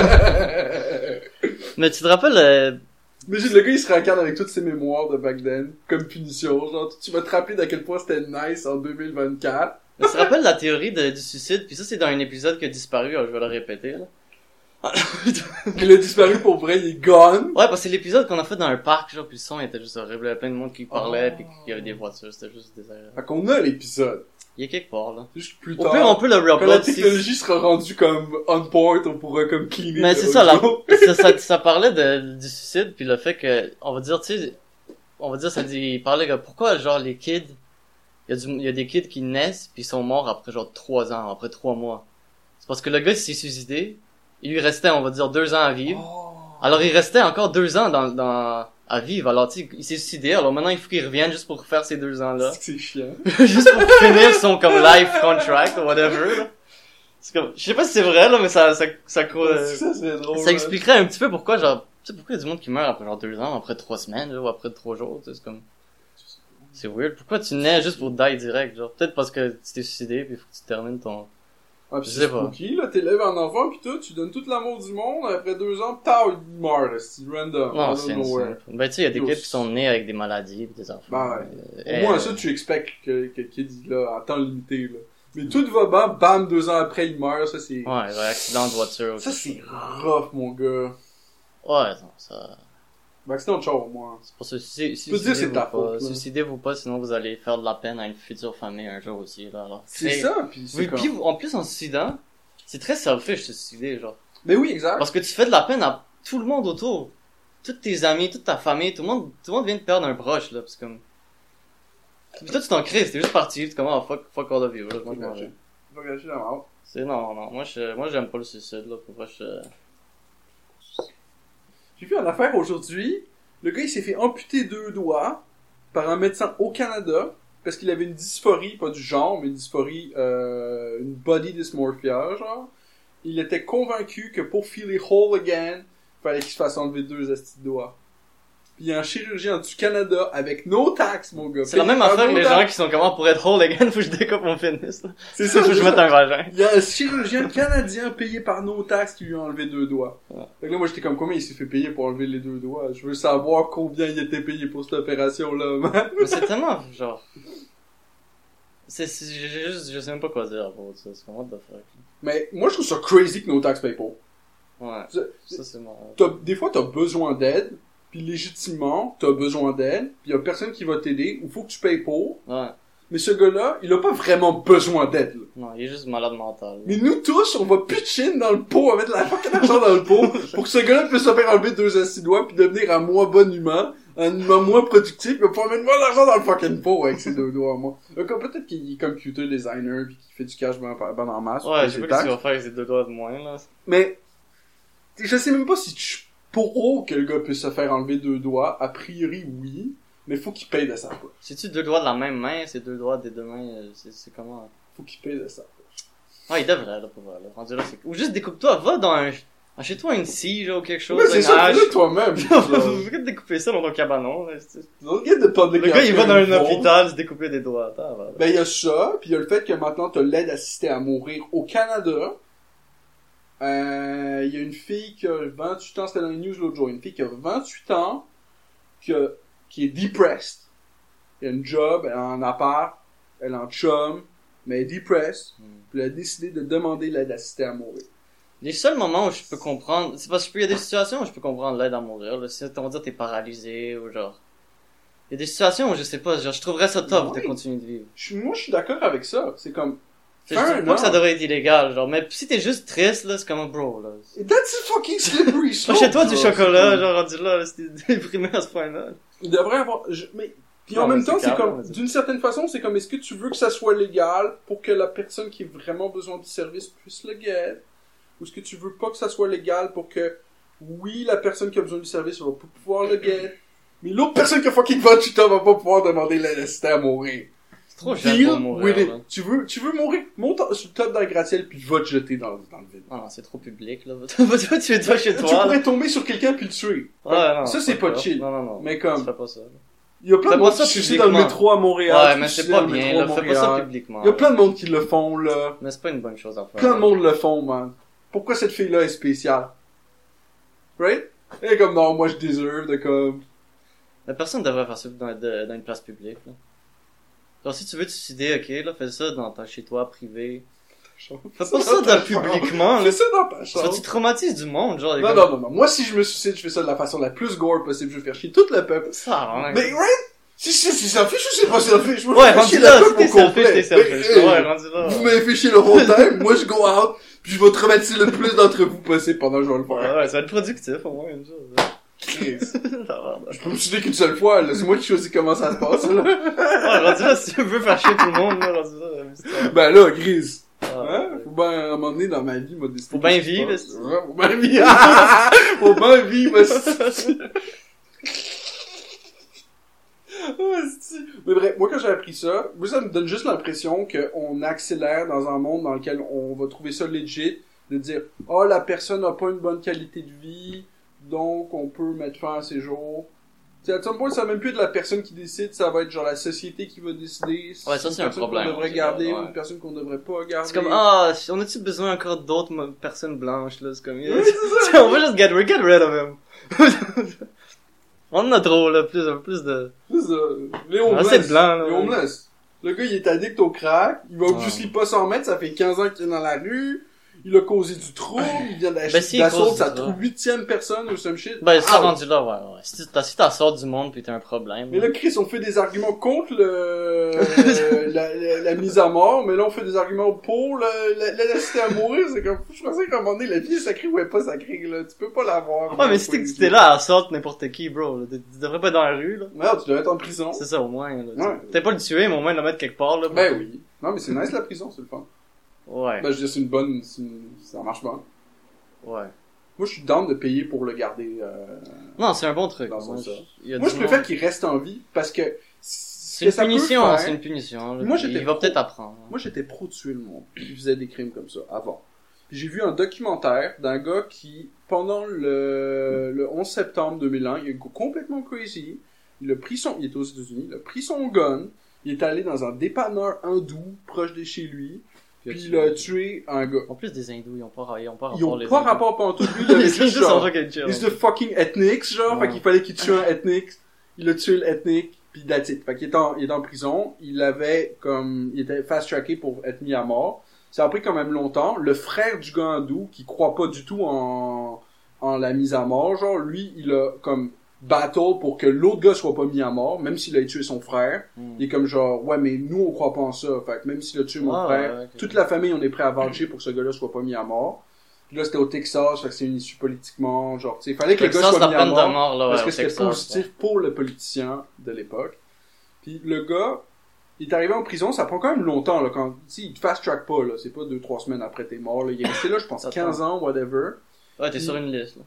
Mais tu te rappelles, euh, Imagine, le gars, il se raccorde avec toutes ses mémoires de back then, comme punition, genre, tu vas te rappeler d'à quel point c'était nice en deux mille vingt-quatre. tu te rappelles la théorie de- du suicide, pis ça c'est dans un épisode qui a disparu, alors je vais le répéter, là. Il a disparu pour vrai, il est gone. Ouais, parce que c'est l'épisode qu'on a fait dans un parc, genre, pis le son était juste horrible, il y avait plein de monde qui parlait, Oh. pis qu'il y avait des voitures, c'était juste désagréable. Fait qu'on a l'épisode. Il y a quelque part, là. C'est juste plus Au tard. pire, on peut le Quand la reupload si... technologie sera rendue comme on point, on pourra comme cleaner. Mais le c'est ça, là, audio. ça, ça, ça parlait de, du suicide, puis le fait que, on va dire, tu sais, on va dire, ça dit, il parlait que pourquoi, genre, les kids, il y a du, il y a des kids qui naissent, puis ils sont morts après, genre, trois ans, après trois mois. C'est parce que le gars, il s'est suicidé, il lui restait, on va dire, deux ans à vivre. Oh. Alors, il restait encore deux ans dans, dans, à vivre. Alors, tu sais, il s'est suicidé, alors maintenant, il faut qu'il revienne juste pour faire ces deux ans-là. C'est que c'est chiant. Juste pour finir son, comme, life contract, ou whatever, là. C'est comme, je sais pas si c'est vrai, là, mais ça, ça, ça, ça, ça serait drôle. ça expliquerait un petit peu pourquoi, genre, tu sais, pourquoi il y a du monde qui meurt après genre deux ans, après trois semaines, genre, ou après trois jours, tu sais, c'est comme, c'est weird. Pourquoi tu nais juste pour die direct, genre, peut-être parce que tu t'es suicidé, puis il faut que tu termines ton... Ah, pis Je c'est sais pas. spooky, là, t'élèves un enfant pis tout, tu donnes tout l'amour du monde, après deux ans, tao, il meurt, là, c'est random. Non, out of c'est nowhere. insane. Ben, tu sais, il y a des Yo, kids qui sont nés avec des maladies, pis des enfants. Ben ouais. Euh, Au moins, euh, ça, tu expectes que, que le kid, il là, en temps limité, là. Mais tout va bien, bam, deux ans après, il meurt, ça, c'est... Ouais, un accident de voiture. ou Ça, quelque c'est chose. rough, mon gars. Ouais, non, ça... Ben, accident de char, au moins. C'est pour ça, si, si, peux dire c'est ta pas, faute, là. suicidez-vous pas, sinon vous allez faire de la peine à une future famille un jour aussi, là, alors. C'est ça, pis c'est Oui, comme... puis en plus, en se suicidant, c'est très selfish, se suicider, genre. Mais oui, exact. Parce que tu fais de la peine à tout le monde autour. Tous tes amis, toute ta famille, tout le monde, tout le monde vient de perdre un proche, là, parce que comme... Puis toi, tu t'en crées, t'es juste parti, tu comme, oh, fuck, fuck all of you, là, moi, je m'en vais. Faut gâcher la mort. C'est, non, non, moi, je, moi, j'aime pas le suicide, là, pour vrai, je... J'ai vu une affaire aujourd'hui. Le gars, il s'est fait amputer deux doigts par un médecin au Canada parce qu'il avait une dysphorie, pas du genre, mais une dysphorie, euh, une body dysmorphia, genre. Il était convaincu que pour filer whole again, fallait qu'il se fasse enlever deux astis de doigts. Puis il y a un chirurgien du Canada avec no tax, mon gars. C'est la même Payé par affaire que no les tax. gens qui sont comment pour être whole again, faut que je découpe mon pénis, là. C'est Faut ça, que je c'est mette ça. un vagin. Il y a un chirurgien canadien payé par no tax qui lui a enlevé deux doigts. Ouais. Fait que là, moi, j'étais comme, combien il s'est fait payer pour enlever les deux doigts? Je veux savoir combien il était payé pour cette opération-là, man. Mais c'est tellement, genre... C'est, c'est, j'ai juste, je sais même pas quoi dire à propos de ça, c'est comment de fuck. Mais moi, je trouve ça crazy que no tax paye pas. Ouais, C'est- ça c'est marrant. T'as- Des fois, t'as besoin d'aide, puis légitimement, t'as besoin d'aide, puis y a personne qui va t'aider, ou faut que tu payes pour. Ouais, Mais ce gars-là, il a pas vraiment besoin d'aide, là. non, il est juste malade mental. Mais nous tous, on va pitcher dans le pot, on va mettre la fucking argent dans le pot, pour que ce gars-là puisse se faire enlever deux assis doigts, puis devenir un moins bon humain, un humain moins productif, puis pouvoir mettre moins d'argent dans le fucking pot avec ses deux doigts, moi. Donc, peut-être qu'il est computer designer, puis qu'il fait du cash ben, ben en masse. Ouais, puis je sais ses pas ce taxes. qu'il va faire avec ses deux doigts de moins, là. Mais, je sais même pas si tu pour que le gars puisse se faire enlever deux doigts. A priori, oui. Mais faut qu'il paye de sa poche. C'est-tu deux doigts de la même main, c'est deux doigts des deux mains, euh, c'est, c'est comment? Faut qu'il paye de sa poche. Ouais, il devrait, là, pour vrai, là. Rendu là, c'est... Ou juste découpe-toi, va dans un... Achète-toi une scie, genre, ou quelque chose. Ouais, c'est une ça, hache. fais-le toi-même. Pourquoi te découper ça dans ton cabanon, là? c'est- Don't get the public Le gars, il va dans healthcare un involved. hôpital se découper des doigts. Attends, voilà. Ben, il y a ça, puis il y a le fait que maintenant, t'as l'aide assistée à mourir au Canada. Euh, il y a une fille qui a vingt-huit ans, c'était dans les news l'autre jour, une fille qui a vingt-huit ans, qui, a, qui est depressed. Elle a une job, elle a un appart, elle a un chum, mais elle est depressed, Hmm. puis elle a décidé de demander l'aide assistée à mourir. Les seuls moments où je peux comprendre, c'est parce qu'il y a des situations où je peux comprendre l'aide à mourir, là. Si, on va dire, t'es paralysé, ou genre... Il y a des situations où je sais pas, genre, je trouverais ça top Ouais. de continuer de vivre. Je suis- moi, je suis d'accord avec ça. C'est comme, Je Fair dis pas que ça enough. devrait être illégal, genre, mais si t'es juste triste, là, c'est comme un bro, là. that's a fucking slippery slope. Achète-toi du là. chocolat, genre, rendu là, là, si t'es déprimé à ce point-là. Il devrait avoir... Je... Mais... Puis Non, en mais même c'est temps, c'est carré, comme... on va dire. D'une certaine façon, c'est comme, est-ce que tu veux que ça soit légal pour que la personne qui a vraiment besoin du service puisse le get? Ou est-ce que tu veux pas que ça soit légal pour que, oui, la personne qui a besoin du service va pas pouvoir le get, mais l'autre personne qui a fucking vingt-huit ans va pas pouvoir demander l'assistant à mourir? C'est trop jeune Deal pour mourir, with it. là. Tu veux, tu veux mourir? Monte en- sur le top d'un gratte-ciel puis va te jeter dans, dans le vide. Ah non, c'est trop public, là. Va tu tuer toi chez toi, Tu là. pourrais tomber sur quelqu'un puis le tuer. Ouais, non, ça, c'est pas pas ça. chill. Non, non, non. Mais comme- Fais pas ça, là. Il y a plein Fais de pas monde ça qui se suicide dans le publiquement. métro à Montréal. Ouais, qui mais se c'est suicide pas dans le bien, métro à là. Fais pas ça Montréal. publiquement. Il y a plein de monde qui le font, là. Mais c'est pas une bonne chose à faire. Plein de monde le font, man. Pourquoi cette fille-là est spéciale? Right? Elle est comme, non, moi, je deserve de comme... La personne devrait faire ça dans, de- dans une place publique, là. Genre, si tu veux te suicider, ok, là, fais ça dans ta, chez toi, privé. Fais pas ça dans ta dans publiquement, là. Fais ça dans ta Genre, chambre. tu traumatises du monde, genre. Non, non, non, non. Moi, si je me suicide, je fais ça de la façon la plus gore possible. Je vais faire chier tout le peuple. Ça, hein. Mais, right? Si c'est si selfish ou c'est pas selfish? Je me Ouais, fais rendu chier là, le si peuple t'es au complet. selfish, t'es selfish. Mais, hey, Ouais, rendu là. Vous m'avez fait chier le whole time. Moi, je go out. Puis je vais traumatiser le plus d'entre vous possible pendant que je vais le Ouais, faire. ouais, ça va être productif, au moins, une chose. Chris. Ça va, Je peux me suicider qu'une seule fois, là. C'est moi qui choisis comment ça se passe, là. ouais, rendu là, si tu veux faire chier tout le monde, là, rendu là, c'est Ben là, Gris. Ah, Hein? ouais. Faut bien, à un moment donné, dans ma vie, m'a décidé. Faut bien que ça se vivre, passe. est-ce- Ouais, Faut bien vivre. Faut bien vivre, esti. Oh, esti. Mais bref, moi, quand j'ai appris ça, moi, ça me donne juste l'impression qu'on accélère dans un monde dans lequel on va trouver ça legit, de dire, oh, la personne n'a pas une bonne qualité de vie, donc on peut mettre fin à ses jours. Tu sais, à some point, ça va même plus être la personne qui décide, ça va être genre la société qui va décider. si Ouais, ça, c'est une un personne problème, qu'on devrait c'est garder vrai, ou ouais. une personne qu'on devrait pas garder. C'est comme, ah, on a-tu besoin encore d'autres mo- personnes blanches, là? C'est comme, Oui, c'est ça. on va juste get, rid- get rid of him. On en a trop, là, plus, plus de... C'est ça. Les Ah, homeless. c'est blanc, là. Les homeless. Le gars, il est addict au crack. Il va Ouais. juste pas s'en mettre. Ça fait quinze ans qu'il est dans la rue. Il a causé du trouble. Il vient Ben, d'acheter s'il d'assaut cause sa du trouble. huitième personne ou some shit. Ben, ça Ouch. rendu là, ouais, ouais. Si t'as, si t'as sort du monde pis t'as un problème. Mais là, Chris, on fait des arguments contre le, la, la, la mise à mort, mais là, on fait des arguments pour le, la, la laisser à mourir. C'est comme, je pensais qu'à un moment donné, la vie est sacrée ou elle est pas sacrée, là. Tu peux pas l'avoir. Ouais, mais si t'es, si t'es là à sorte n'importe qui, bro, là, tu tu devrais pas être dans la rue, là. Merde, tu dois être en prison. C'est ça, au moins, là. tu- Ouais. Peut-être pas le tuer, mais au moins le mettre quelque part, là. Ben oui. Non, mais c'est nice la prison, c'est le fun. Ouais. Ben, je veux dire, c'est une bonne, c'est une- ça marche bien. Ouais. Moi, je suis down de payer pour le garder. Euh... Non, c'est un bon truc. Dans Moi, son je- il y a Moi, du je préfère monde- qu'il reste en vie parce que C'est une punition, c'est une punition. là. Moi, j'étais Il va pro- peut-être apprendre. Moi, j'étais pro tuer le monde. Puis, je faisais des crimes comme ça avant. Puis j'ai vu un documentaire d'un gars qui, pendant le, le onze septembre deux mille un, il est complètement crazy. Il a pris son, il était aux États-Unis, il a pris son gun, il est allé dans un dépanneur hindou proche de chez lui, puis il a tué un gars. En plus des hindous, ils ont pas, ils ont pas Ils ont rapport les pas hindous. rapport pendant tout lui, il avait Les juste hindous sont genre, fucking chill. he's the fucking ethnics, genre, Ouais. fait qu'il fallait qu'il tue un ethnic, il a tué l'ethnic, puis that's it. Fait qu'il est en, il est en prison, il avait comme, il était fast-tracké pour être mis à mort. Ça a pris quand même longtemps. Le frère du gars hindou, qui croit pas du tout en, en la mise à mort, genre, lui, il a comme battle pour que l'autre gars soit pas mis à mort, même s'il a tué son frère. Hmm. Il est comme genre, ouais, mais nous, on croit pas en ça. Fait que même s'il a tué mon Ah, frère, ouais, ok. toute la famille, on est prêt à varger pour que ce gars-là soit pas mis à mort. Puis là, c'était au Texas, fait que c'est une issue politiquement, genre, tu sais, il fallait que le gars Texas, soit la mis à peine de mort. mort, là, Parce ouais, que au c'était Texas, positif pour le politicien de l'époque. Puis le gars, il est arrivé en prison, ça prend quand même longtemps, là, quand, tu sais, il te fast-track pas, là, c'est pas deux, trois semaines après t'es mort, là. Il est resté là, je pense, Ça quinze ans, whatever. ouais. Ouais, t'es sur une liste, là.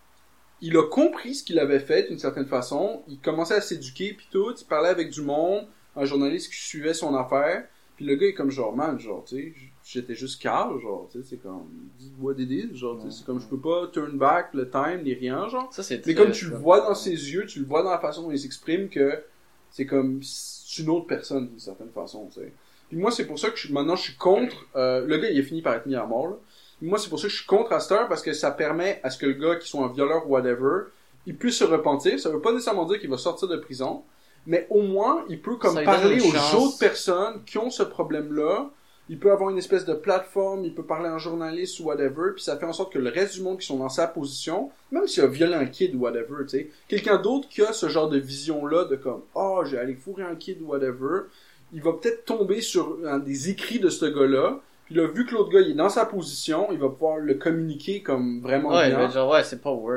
Il a compris ce qu'il avait fait, d'une certaine façon. Il commençait à s'éduquer, puis tout. Il parlait avec du monde, un journaliste qui suivait son affaire. Puis le gars est comme genre, man, genre, tu sais, j'étais juste calme, genre, tu sais, c'est comme, what it is, genre, tu sais, c'est comme, je peux pas turn back le time, ni rien, genre. Ça, c'est Mais très- comme tu le vois dans ses yeux, tu le vois dans la façon dont il s'exprime que c'est comme c'est une autre personne d'une certaine façon, tu sais. Puis moi, c'est pour ça que je, maintenant je suis contre. Euh, le gars, il a fini par être mis à mort. Là. Moi, c'est pour ça que je suis contre Aster parce que ça permet à ce que le gars, qui soit un violeur ou whatever, il puisse se repentir. Ça veut pas nécessairement dire qu'il va sortir de prison, mais au moins, il peut comme Ça lui donne parler une aux chance. autres personnes qui ont ce problème-là. Il peut avoir une espèce de plateforme, il peut parler à un journaliste ou whatever, puis ça fait en sorte que le reste du monde qui sont dans sa position, même s'il a violé un kid ou whatever, tu sais, quelqu'un d'autre qui a ce genre de vision-là de comme, oh, j'ai allé fourrer un kid ou whatever, il va peut-être tomber sur un des écrits de ce gars-là, puis là, vu que l'autre gars il est dans sa position, il va pouvoir le communiquer comme vraiment Ouais, bien. mais genre, ouais, c'est pas worth.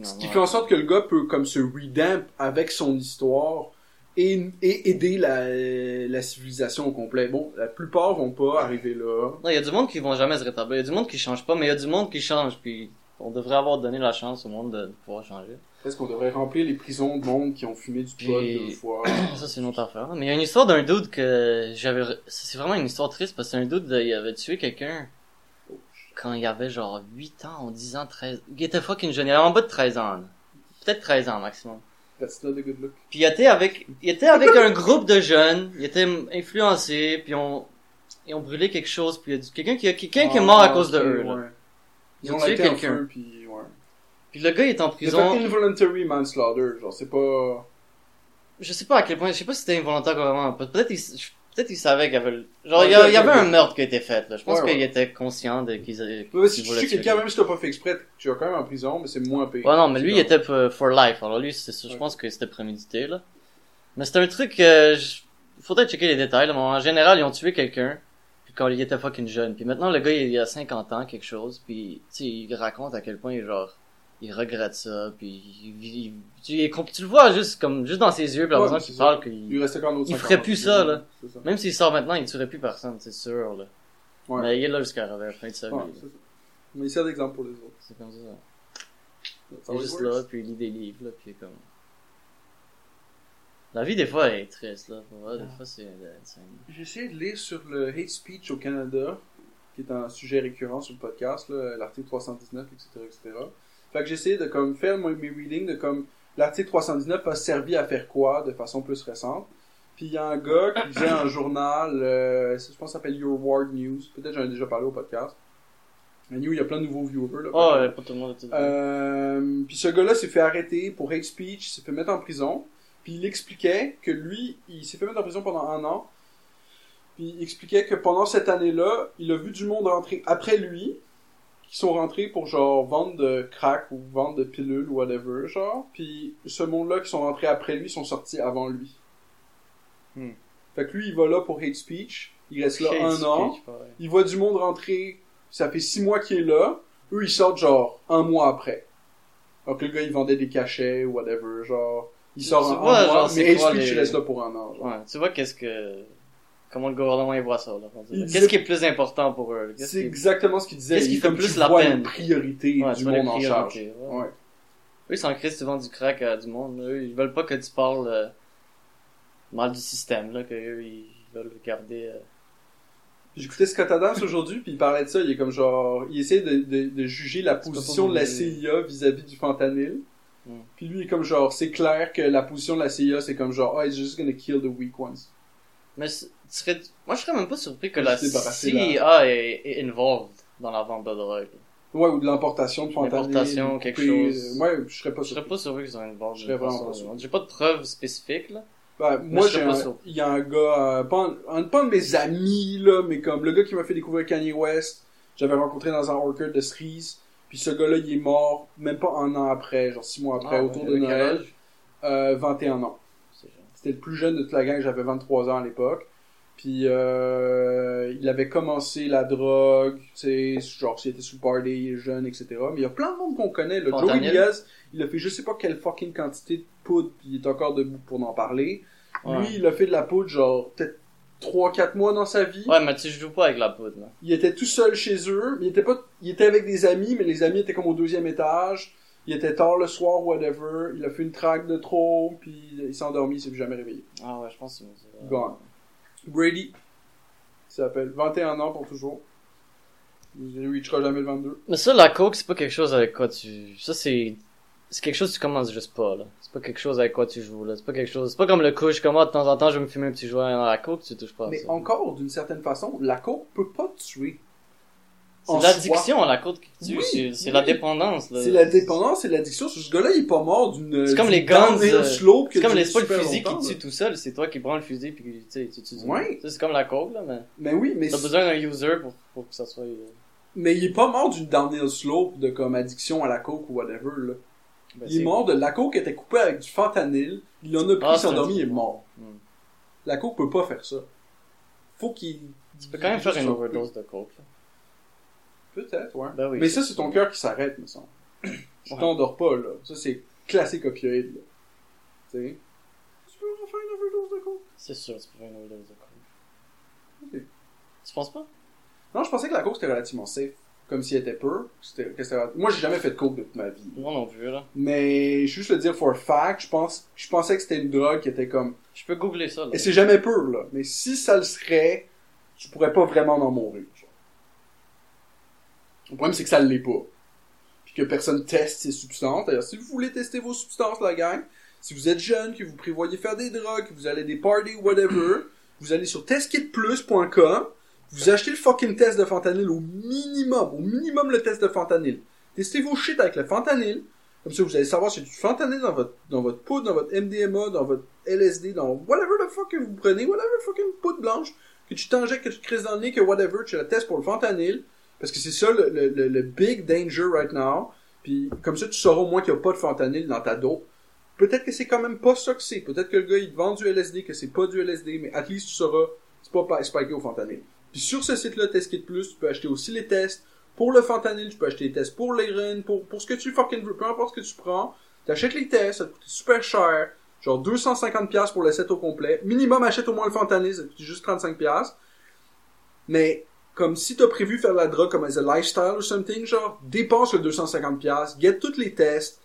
finalement. Ce qui fait en sorte que le gars peut comme se redamp avec son histoire et, et aider la, la civilisation au complet. Bon, la plupart vont pas arriver là. Non, il y a du monde qui vont jamais se rétablir. Il y a du monde qui change pas, mais il y a du monde qui change. Puis on devrait avoir donné la chance au monde de pouvoir changer. Est-ce qu'on devrait remplir les prisons de monde qui ont fumé du pot Puis... deux fois? Ça, c'est une autre affaire. Mais il y a une histoire d'un dude que j'avais... C'est vraiment une histoire triste parce que c'est un dude, il avait tué quelqu'un quand il avait genre huit ans ou dix ans, treize... Il était fucking jeune. Il avait en bas de treize ans. Là. Peut-être treize ans maximum. That's not a good look. Puis il était avec, il était avec un groupe de jeunes, il était influencé, puis on, ils ont brûlé quelque chose, puis il y a du, quelqu'un qui, quelqu'un qui est mort à cause de ok, eux, là. ouais. Ils Ils ont ont tué lighté en quelqu'un. feu, puis ouais. Puis le gars il est en Il a prison. fait involuntary manslaughter, genre c'est pas... Je sais pas à quel point, je sais pas si c'était involontaire vraiment. Peut-être il, peut-être il savait qu'il y avait, genre, Ouais, il y, a- ok, il y avait ok. un meurtre qui a été fait, là. Je pense Ouais, qu'il ouais. était conscient de qu'ils avaient, Ouais, si qu'ils tu voulaient tues tuer quelqu'un, même si t'as pas fait exprès, tu vas quand même en prison, mais c'est moins pire. Ouais, non, mais lui, il C'est était pour, for life. Alors lui, c'est ça, je Ouais. pense que c'était prémédité, là. Mais c'était un truc, euh, je- faudrait checker les détails, là. Mais en général, ils ont tué quelqu'un, puis quand il était fucking jeune. Puis maintenant, le gars, il a cinquante ans, quelque chose, puis, tu sais, il raconte à quel point, genre, il regrette ça, puis il, il- tu, il- tu le vois juste comme, juste dans ses yeux, puis la Ouais, façon mais qu'il c'est parle, ça. qu'il, Il restait encore un autre il cinquante ferait ans. plus ça, là. C'est ça. même s'il sort maintenant, il tuerait plus personne, c'est sûr, là. Ouais. Mais il est là jusqu'à la fin de sa vie. Ouais, là. c'est ça. Mais il sert d'exemple pour les autres. C'est comme ça. Ça Il est va juste worse. là, puis il lit des livres, là, puis comme... La vie, des fois, elle est triste, là. Pour vrai, des fois, c'est insane. J'ai essayé de lire sur le hate speech au Canada, qui est un sujet récurrent sur le podcast, là, l'article trois cent dix-neuf, et cetera, et cetera. Fait que j'ai essayé de comme faire mes mes readings de comme l'article trois cent dix-neuf a servi à faire quoi de façon plus récente. Puis il y a un gars qui faisait un journal, euh, je pense que ça s'appelle Your Ward News. Peut-être j'en ai déjà parlé au podcast. Un news, il y a plein de nouveaux viewers. Là, Oh, ouais, pas tout le monde a tout dit. Euh, puis ce gars-là s'est fait arrêter pour hate speech, s'est fait mettre en prison. Puis il expliquait que lui, il s'est fait mettre en prison pendant un an. Puis il expliquait que pendant cette année-là, il a vu du monde rentrer après lui, qui sont rentrés pour genre vendre de crack ou vendre de pilules ou whatever, genre. Puis ce monde-là qui sont rentrés après lui sont sortis avant lui. Hmm. Fait que lui, il va là pour hate speech. Il reste là Hate un speech, an. pareil. Il voit du monde rentrer. Ça fait six mois qu'il est là. Eux, ils sortent genre un mois après. Alors que le gars, il vendait des cachets ou whatever, genre. Il sort Tu en vois, un mois, genre, c'est mais hate quoi speech, les- il reste là pour un an, genre. Ouais, tu vois qu'est-ce que... Comment le gouvernement, il voit ça, là. on dirait. Il Qu'est-ce disait- qui est plus important pour eux, là? Qu'est-ce C'est qui est... exactement ce qu'il disait. Qu'est-ce qui Il est fait comme plus tu la vois peine? une priorité Ouais, du tu vois les monde en charge. priorités, ouais. Ouais. Eux, ils sont en crise, tu vends du crack à du monde, là. Eux, ils veulent pas que tu parles euh, mal du système, là, que eux, ils veulent garder... euh, J'écoutais Scott Adams aujourd'hui, puis il parlait de ça. Il est comme genre, il essaie de, de, de juger la C'est pas position pour de la nous- C I A vis-à-vis du fentanyl. Mm. Puis lui, il est comme genre, c'est clair que la position de la C I A, c'est comme genre, oh, it's just gonna kill the weak ones. Mais c'est- tu serais... moi, je serais même pas surpris que Je la suis débarrassé, C I A est, est involved dans la vente de drogue. Ouais, ou de l'importation de fentanyl. L'importation, ou quelque coupé, chose. euh, Ouais, je serais pas Je serais sûr. pas surpris qu'ils soient involved. Je serais d'une vraiment façon pas ou sûr. d'une autre. J'ai pas de preuves spécifiques, là. Ben, Mais moi, je serais j'ai pas un, surpris. il y a un gars, euh, pas, un, pas un de mes amis, là, mais comme le gars qui m'a fait découvrir Kanye West, j'avais rencontré dans un orchard de Cerise, puis ce gars-là, il est mort, même pas un an après, genre six mois après, Ah, autour ouais, de avec quel Noël, âge? euh, vingt et un ans. C'est genre- C'était le plus jeune de toute la gang, j'avais vingt-trois ans à l'époque. Puis euh, il avait commencé la drogue, tu sais, genre s'il était sous le party, il est jeune, et cetera. Mais il y a plein de monde qu'on connaît. Là. Joey Fentanyl. Diaz, il a fait je sais pas quelle fucking quantité de poudre, puis il est encore debout pour en parler. Ouais. Lui, il a fait de la poudre genre peut-être trois quatre mois dans sa vie. Ouais, mais tu joues pas avec la poudre, là. Il était tout seul chez eux, mais il était pas, il était avec des amis, mais les amis étaient comme au deuxième étage. Il était tard le soir, whatever. Il a fait une traque de trop, puis il s'est endormi, il s'est plus jamais réveillé. Ah ouais, je pense que c'est... Gone. Brady, il s'appelle vingt et un ans pour toujours. Il ne reachera jamais le vingt-deux. Mais ça, la coke, c'est pas quelque chose avec quoi tu... Ça, c'est... C'est quelque chose que tu commences juste pas, là. C'est pas quelque chose avec quoi tu joues, là. C'est pas quelque chose... C'est pas comme le couche, comme moi, de temps en temps, je vais me fumer un petit joint dans la coke, tu touches pas à Mais ça. encore, d'une certaine façon, la coke peut pas te tuer. C'est en l'addiction à la coke qui tue, Oui, c'est, c'est oui. la dépendance, là. C'est la dépendance et l'addiction. Ce gars-là, il est pas mort d'une. C'est comme d'une les guns, downhill euh, slope qui C'est a comme les, duré c'est pas le super fusil longtemps, qui là. tue tout seul, c'est toi qui prends le fusil pis tu sais, tu tues du monde. Ouais. Ça, c'est comme la coke, là, mais Mais oui, mais t'as c'est- besoin d'un user pour, pour que ça soit... euh, mais il est pas mort d'une downhill slope de comme addiction à la coke ou whatever là. ben, Il est c'est- mort de la coke qui était coupée avec du fentanyl. Il en a pris, Ah, il s'est endormi, c'est- il est mort. Hmm. La coke peut pas faire ça. Faut qu'il. Tu peux quand même faire une overdose de coke, là. Peut-être, ouais. Ben oui. Mais ça, c'est ton cœur qui s'arrête, me semble. Tu t'endors pas, là. Ça, c'est classique opioïde, là. Tu sais. Tu peux en faire une overdose de coke? C'est sûr, tu peux faire une overdose de coke. Ok. Tu penses pas? Non, je pensais que la coke, c'était relativement safe. Comme si elle était pure. C'était, que c'était... Moi, j'ai jamais fait de coke de toute ma vie. Moi non plus, là. Mais, juste le dire for a fact, je pense, je pensais que c'était une drogue qui était comme... Je peux googler ça, là. Et c'est jamais pur, là. Mais si ça le serait, tu pourrais pas vraiment en mourir, genre. Le problème, c'est que ça l'est pas. Puis que personne teste ces substances. D'ailleurs, si vous voulez tester vos substances, la gang, si vous êtes jeune, que vous prévoyez faire des drogues, que vous allez à des parties, whatever, vous allez sur test kit plus point com, vous achetez le fucking test de fentanyl au minimum, au minimum le test de fentanyl. Testez vos shit avec le fentanyl. Comme ça, vous allez savoir s'il y a du fentanyl dans votre, dans votre poudre, dans votre M D M A, dans votre L S D, dans whatever the fuck que vous prenez, whatever fucking poudre blanche, que tu t'injectes, que tu te crises dans le nez, que whatever, tu la testes pour le fentanyl. Parce que c'est ça le, le, le, le big danger right now. Puis comme ça, tu sauras au moins qu'il n'y a pas de fentanyl dans ta dope. Peut-être que c'est quand même pas ça que c'est. Peut-être que le gars, il te vend du L S D, que c'est pas du L S D, mais at least tu sauras, c'est pas spiké au fentanyl. Puis sur ce site-là, Test Kit Plus, tu peux acheter aussi les tests. Pour le fentanyl, tu peux acheter les tests pour l'héroïne, pour, pour ce que tu fucking veux, peu importe ce que tu prends. T'achètes les tests, ça te coûte super cher. Genre deux cent cinquante dollars pour le set au complet. Minimum, achète au moins le fentanyl, ça te coûte juste trente-cinq dollars. Mais, comme si t'as prévu faire de la drogue comme as a lifestyle or something, genre, dépense le deux cent cinquante dollars, get tous les tests,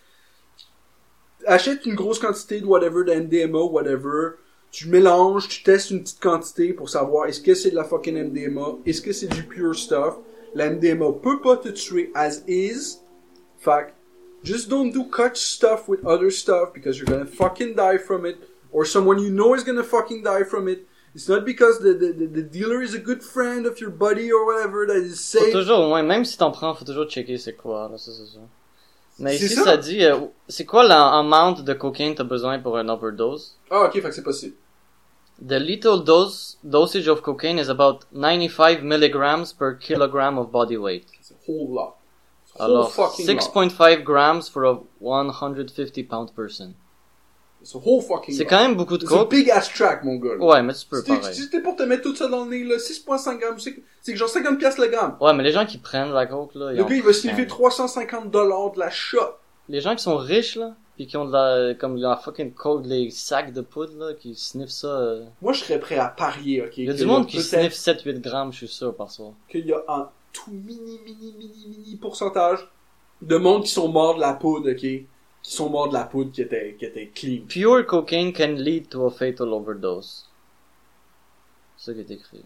achète une grosse quantité de whatever, de M D M A, whatever, tu mélanges, tu testes une petite quantité pour savoir est-ce que c'est de la fucking M D M A, est-ce que c'est du pure stuff. La M D M A peut pas te tuer as is. Fait just don't do cut stuff with other stuff because you're gonna fucking die from it, or someone you know is gonna fucking die from it. It's not because the, the, the, the dealer is a good friend of your buddy or whatever that is safe. Faut toujours, ouais, même si t'en prends, faut toujours checker c'est quoi, là, ça, c'est ça. Mais C'est ici, ça? ça, dit, euh, c'est quoi l'amount de cocaine t'as besoin pour une overdose? Ah, ok, fait que c'est possible. The lethal dose, dosage of cocaine is about ninety-five milligrams per kilogram of body weight. C'est a whole lot. It's a whole Alors, fucking six lot. point five grams for a one hundred fifty pound person. It's a whole fucking C'est lot. quand même beaucoup de C'est un coke. big ass track, mon gars. Là. Ouais, mais tu peux Si t'es, pareil. si t'es pour te mettre tout ça dans le nez, là, six virgule cinq grammes, c'est, c'est que genre cinquante piastres le gramme. Ouais, mais les gens qui prennent la coke, là, ils Le en gars, il va se prennent. lever trois cent cinquante dollars de la shot. Les gens qui sont riches, là, pis qui ont de la, comme la fucking coke, les sacs de poudre, là, qui sniffent ça, euh... Moi, je serais prêt à parier, ok. Il y a que du monde qui peut-être sniffe sept huit grammes, je suis sûr, par soir. Qu'il y a un tout mini, mini, mini, mini pourcentage de monde qui sont morts de la poudre, ok. Qui sont morts de la poudre qui était, qui était clean. Pure cocaine can lead to a fatal overdose. C'est ça qui est écrit.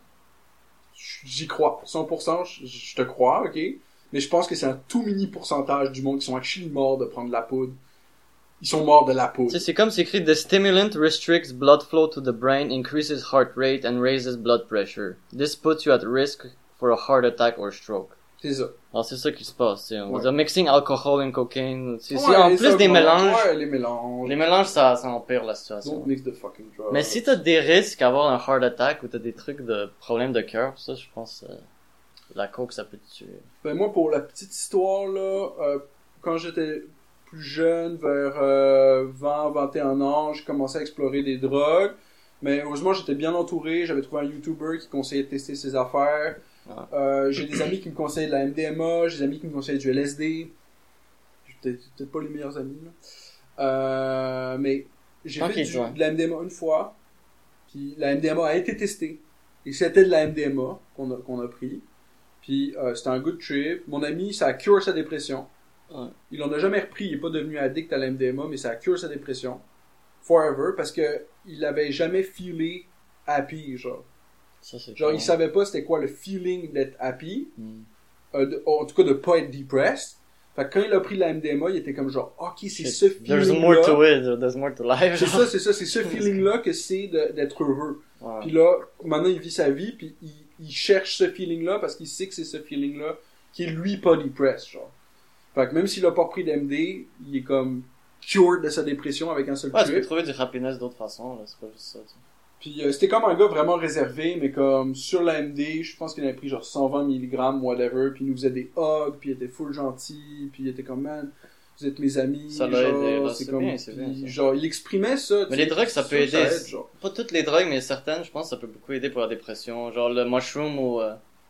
J'y crois. cent pour cent, je, je te crois, ok. Mais je pense que c'est un tout mini pourcentage du monde qui sont actually morts de prendre de la poudre. Ils sont morts de la Tu poudre. sais, c'est comme c'est écrit, the stimulant restricts blood flow to the brain, increases heart rate, and raises blood pressure. This puts you at risk for a heart attack or stroke. C'est ça. Alors c'est ça qui se passe, tu sais. On va Ouais. dire mixing alcohol and cocaine. C'est, c'est Ouais, en ça plus des augmente. mélanges. Ouais, les mélanges. Les mélanges, ça, ça empire la situation. Don't mix the fucking drugs. Mais si t'as des risques d'avoir un heart attack ou t'as des trucs de problèmes de cœur, ça, je pense, euh, la coke, ça peut te tuer. Ben moi, pour la petite histoire, là, euh, quand j'étais plus jeune, vers euh, vingt, vingt et un ans, j'ai commencé à explorer des drogues. Mais heureusement, j'étais bien entouré. J'avais trouvé un YouTuber qui conseillait de tester ses affaires. Ouais. Euh, j'ai des amis qui me conseillaient de la M D M A. J'ai des amis qui me conseillaient du L S D. J'ai peut-être, peut-être pas les meilleurs amis, là. Euh, mais j'ai Ok, fait du, ouais. de la M D M A une fois. Puis la M D M A a été testée. Et c'était de la M D M A qu'on a, qu'on a pris. Puis euh, c'était un good trip. Mon ami, ça a cure sa dépression. Ouais. Il en a jamais repris. Il est pas devenu addict à la M D M A, mais ça a cure sa dépression. Forever. Parce que il avait jamais feelé happy, genre. Ça, c'est Genre, cool. il savait pas c'était quoi le feeling d'être happy. Mm. Euh, de- en tout cas, de pas être depressed. Fait que quand il a pris la M D M A, il était comme genre, ok, c'est Shit. ce There's more feeling-là. to it, there's more to life. C'est genre. ça, c'est ça, c'est ce feeling-là que c'est de- d'être heureux. Ouais. Puis là, maintenant, il vit sa vie, puis il, il cherche ce feeling-là parce qu'il sait que c'est ce feeling-là qui est lui pas depressed, genre. Fait que même s'il a pas pris d'M D, il est comme cured de sa dépression avec un seul Ouais, tu peux trip. trouver du happiness d'autres façons, là, c'est pas juste ça, tu sais. Puis euh, c'était comme un gars vraiment réservé, mais comme sur la M D, je pense qu'il avait pris genre cent vingt milligrammes, whatever, puis il nous faisait des hugs, puis il était full gentil, puis il était comme, man, vous êtes mes amis, Ça l'a genre, aidé, là, c'est c'est comme, bien, c'est bien, puis ça. genre, il exprimait ça. Mais tu les sais, drogues, ça c'est peut sûr, aider. aide, genre. Pas toutes les drogues, mais certaines, je pense, ça peut beaucoup aider pour la dépression. Genre le mushroom ou, euh,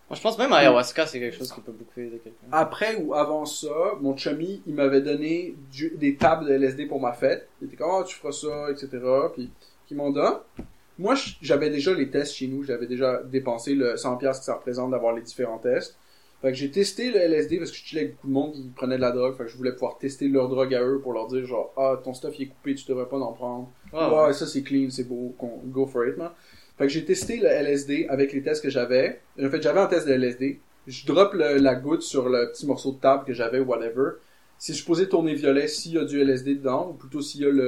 Moi, je pense même à ayahuasca, c'est quelque chose qui peut beaucoup aider quelqu'un. Après ou avant ça, mon chummy, il m'avait donné du, des tables de L S D pour ma fête. Il était comme, ah, oh, tu feras ça, et cetera. Puis, qui m'en donne. Moi, j'avais déjà les tests chez nous. J'avais déjà dépensé le cent dollars que ça représente d'avoir les différents tests. Fait que j'ai testé le L S D parce que je chillais avec beaucoup de monde qui prenait de la drogue. Fait que je voulais pouvoir tester leur drogue à eux pour leur dire genre, ah, ton stuff il est coupé, tu devrais pas en prendre. Oh, ouais, ça c'est clean, c'est beau, go for it, man. Fait que j'ai testé le L S D avec les tests que j'avais. En fait, j'avais un test de L S D. Je drop le, la goutte sur le petit morceau de table que j'avais, whatever. C'est supposé tourner violet s'il y a du L S D dedans, ou plutôt s'il y a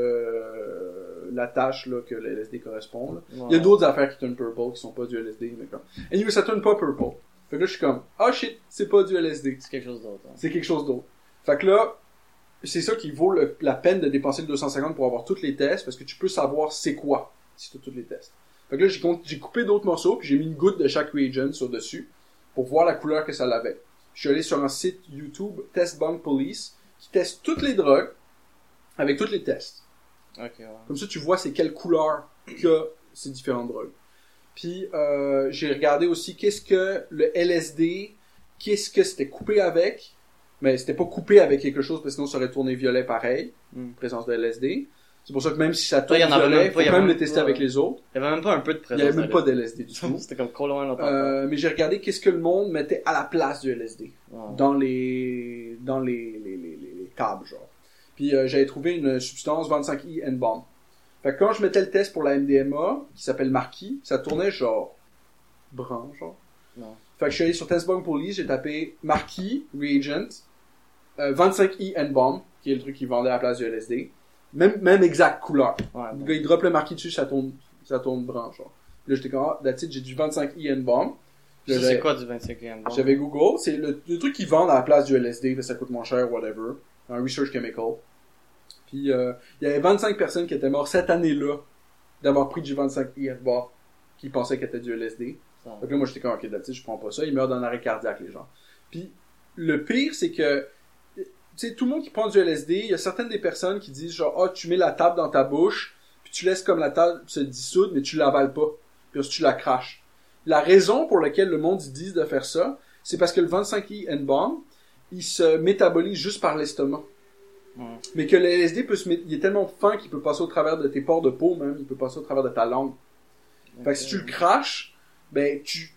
le la tâche là, que le L S D correspond. Là. Ouais. Il y a d'autres affaires qui tournent purple, qui sont pas du L S D, mais comme... Anyway, ça tourne pas purple. Fait que là, je suis comme, ah oh, shit, c'est pas du L S D. C'est quelque chose d'autre. Hein. C'est quelque chose d'autre. Fait que là, c'est ça qui vaut le, la peine de dépenser le deux cent cinquante pour avoir tous les tests, parce que tu peux savoir c'est quoi, si tu as tous les tests. Fait que là, j'ai, j'ai coupé d'autres morceaux, puis j'ai mis une goutte de chaque reagent sur dessus, pour voir la couleur que ça avait. Je suis allé sur un site YouTube, Test Bank Police, qui teste toutes les drogues, avec tous les tests. Okay, ouais. Comme ça, tu vois c'est quelle couleur que ces différentes drogues. Puis, euh, j'ai regardé aussi qu'est-ce que le L S D, qu'est-ce que c'était coupé avec, mais c'était pas coupé avec quelque chose, parce que sinon ça aurait tourné violet pareil, mm. présence de L S D. C'est pour ça que même si ça tourne ouais, violet, il faut quand même le tester ouais, avec ouais. les autres. Il y avait même pas un peu de présence. Il y avait même pas d'L S D du tout. C'était comme trop loin longtemps. Euh, mais j'ai regardé qu'est-ce que le monde mettait à la place du L S D. Oh. Dans les, dans les, les, les, les, les tables, genre. Puis, euh, j'avais trouvé une substance vingt-cinq E N-bomb. Fait que quand je mettais le test pour la M D M A, qui s'appelle Marquis, ça tournait genre brun, genre. Non. Fait que je suis allé sur Testbank Police, j'ai tapé Marquis, Reagent, euh, vingt-cinq E N-bomb, qui est le truc qui vendait à la place du L S D. Même, même exact couleur. Ouais, le bon. gars, il drop le Marquis dessus, ça tourne, ça tourne brun, genre. Là, j'étais comme, ah, that's it, j'ai du vingt-cinq E N-bomb. Ça, c'est quoi du vingt-cinq E N-bomb? J'avais Google, c'est le, le truc qu'ils vendent à la place du L S D, parce que ça coûte moins cher, whatever. Un research chemical. Puis, euh, il y avait vingt-cinq personnes qui étaient mortes cette année-là d'avoir pris du vingt-cinq E N-bomb qui pensaient qu'elle était du L S D. Ça. Donc là, moi, j'étais comme, ok, that's it, je prends pas ça. Ils meurent d'un arrêt cardiaque, les gens. Puis, le pire, c'est que, tu sais, tout le monde qui prend du L S D, il y a certaines des personnes qui disent genre, ah, oh, tu mets la table dans ta bouche, puis tu laisses comme la table se dissoudre, mais tu l'avales pas. Puis ensuite, tu la craches. La raison pour laquelle le monde ils disent de faire ça, c'est parce que le vingt-cinq E N-bomb, il se métabolise juste par l'estomac. Mm. Mais que le L S D peut se mettre, il est tellement fin qu'il peut passer au travers de tes pores de peau même, il peut passer au travers de ta langue. Okay. Fait que si tu le craches, ben tu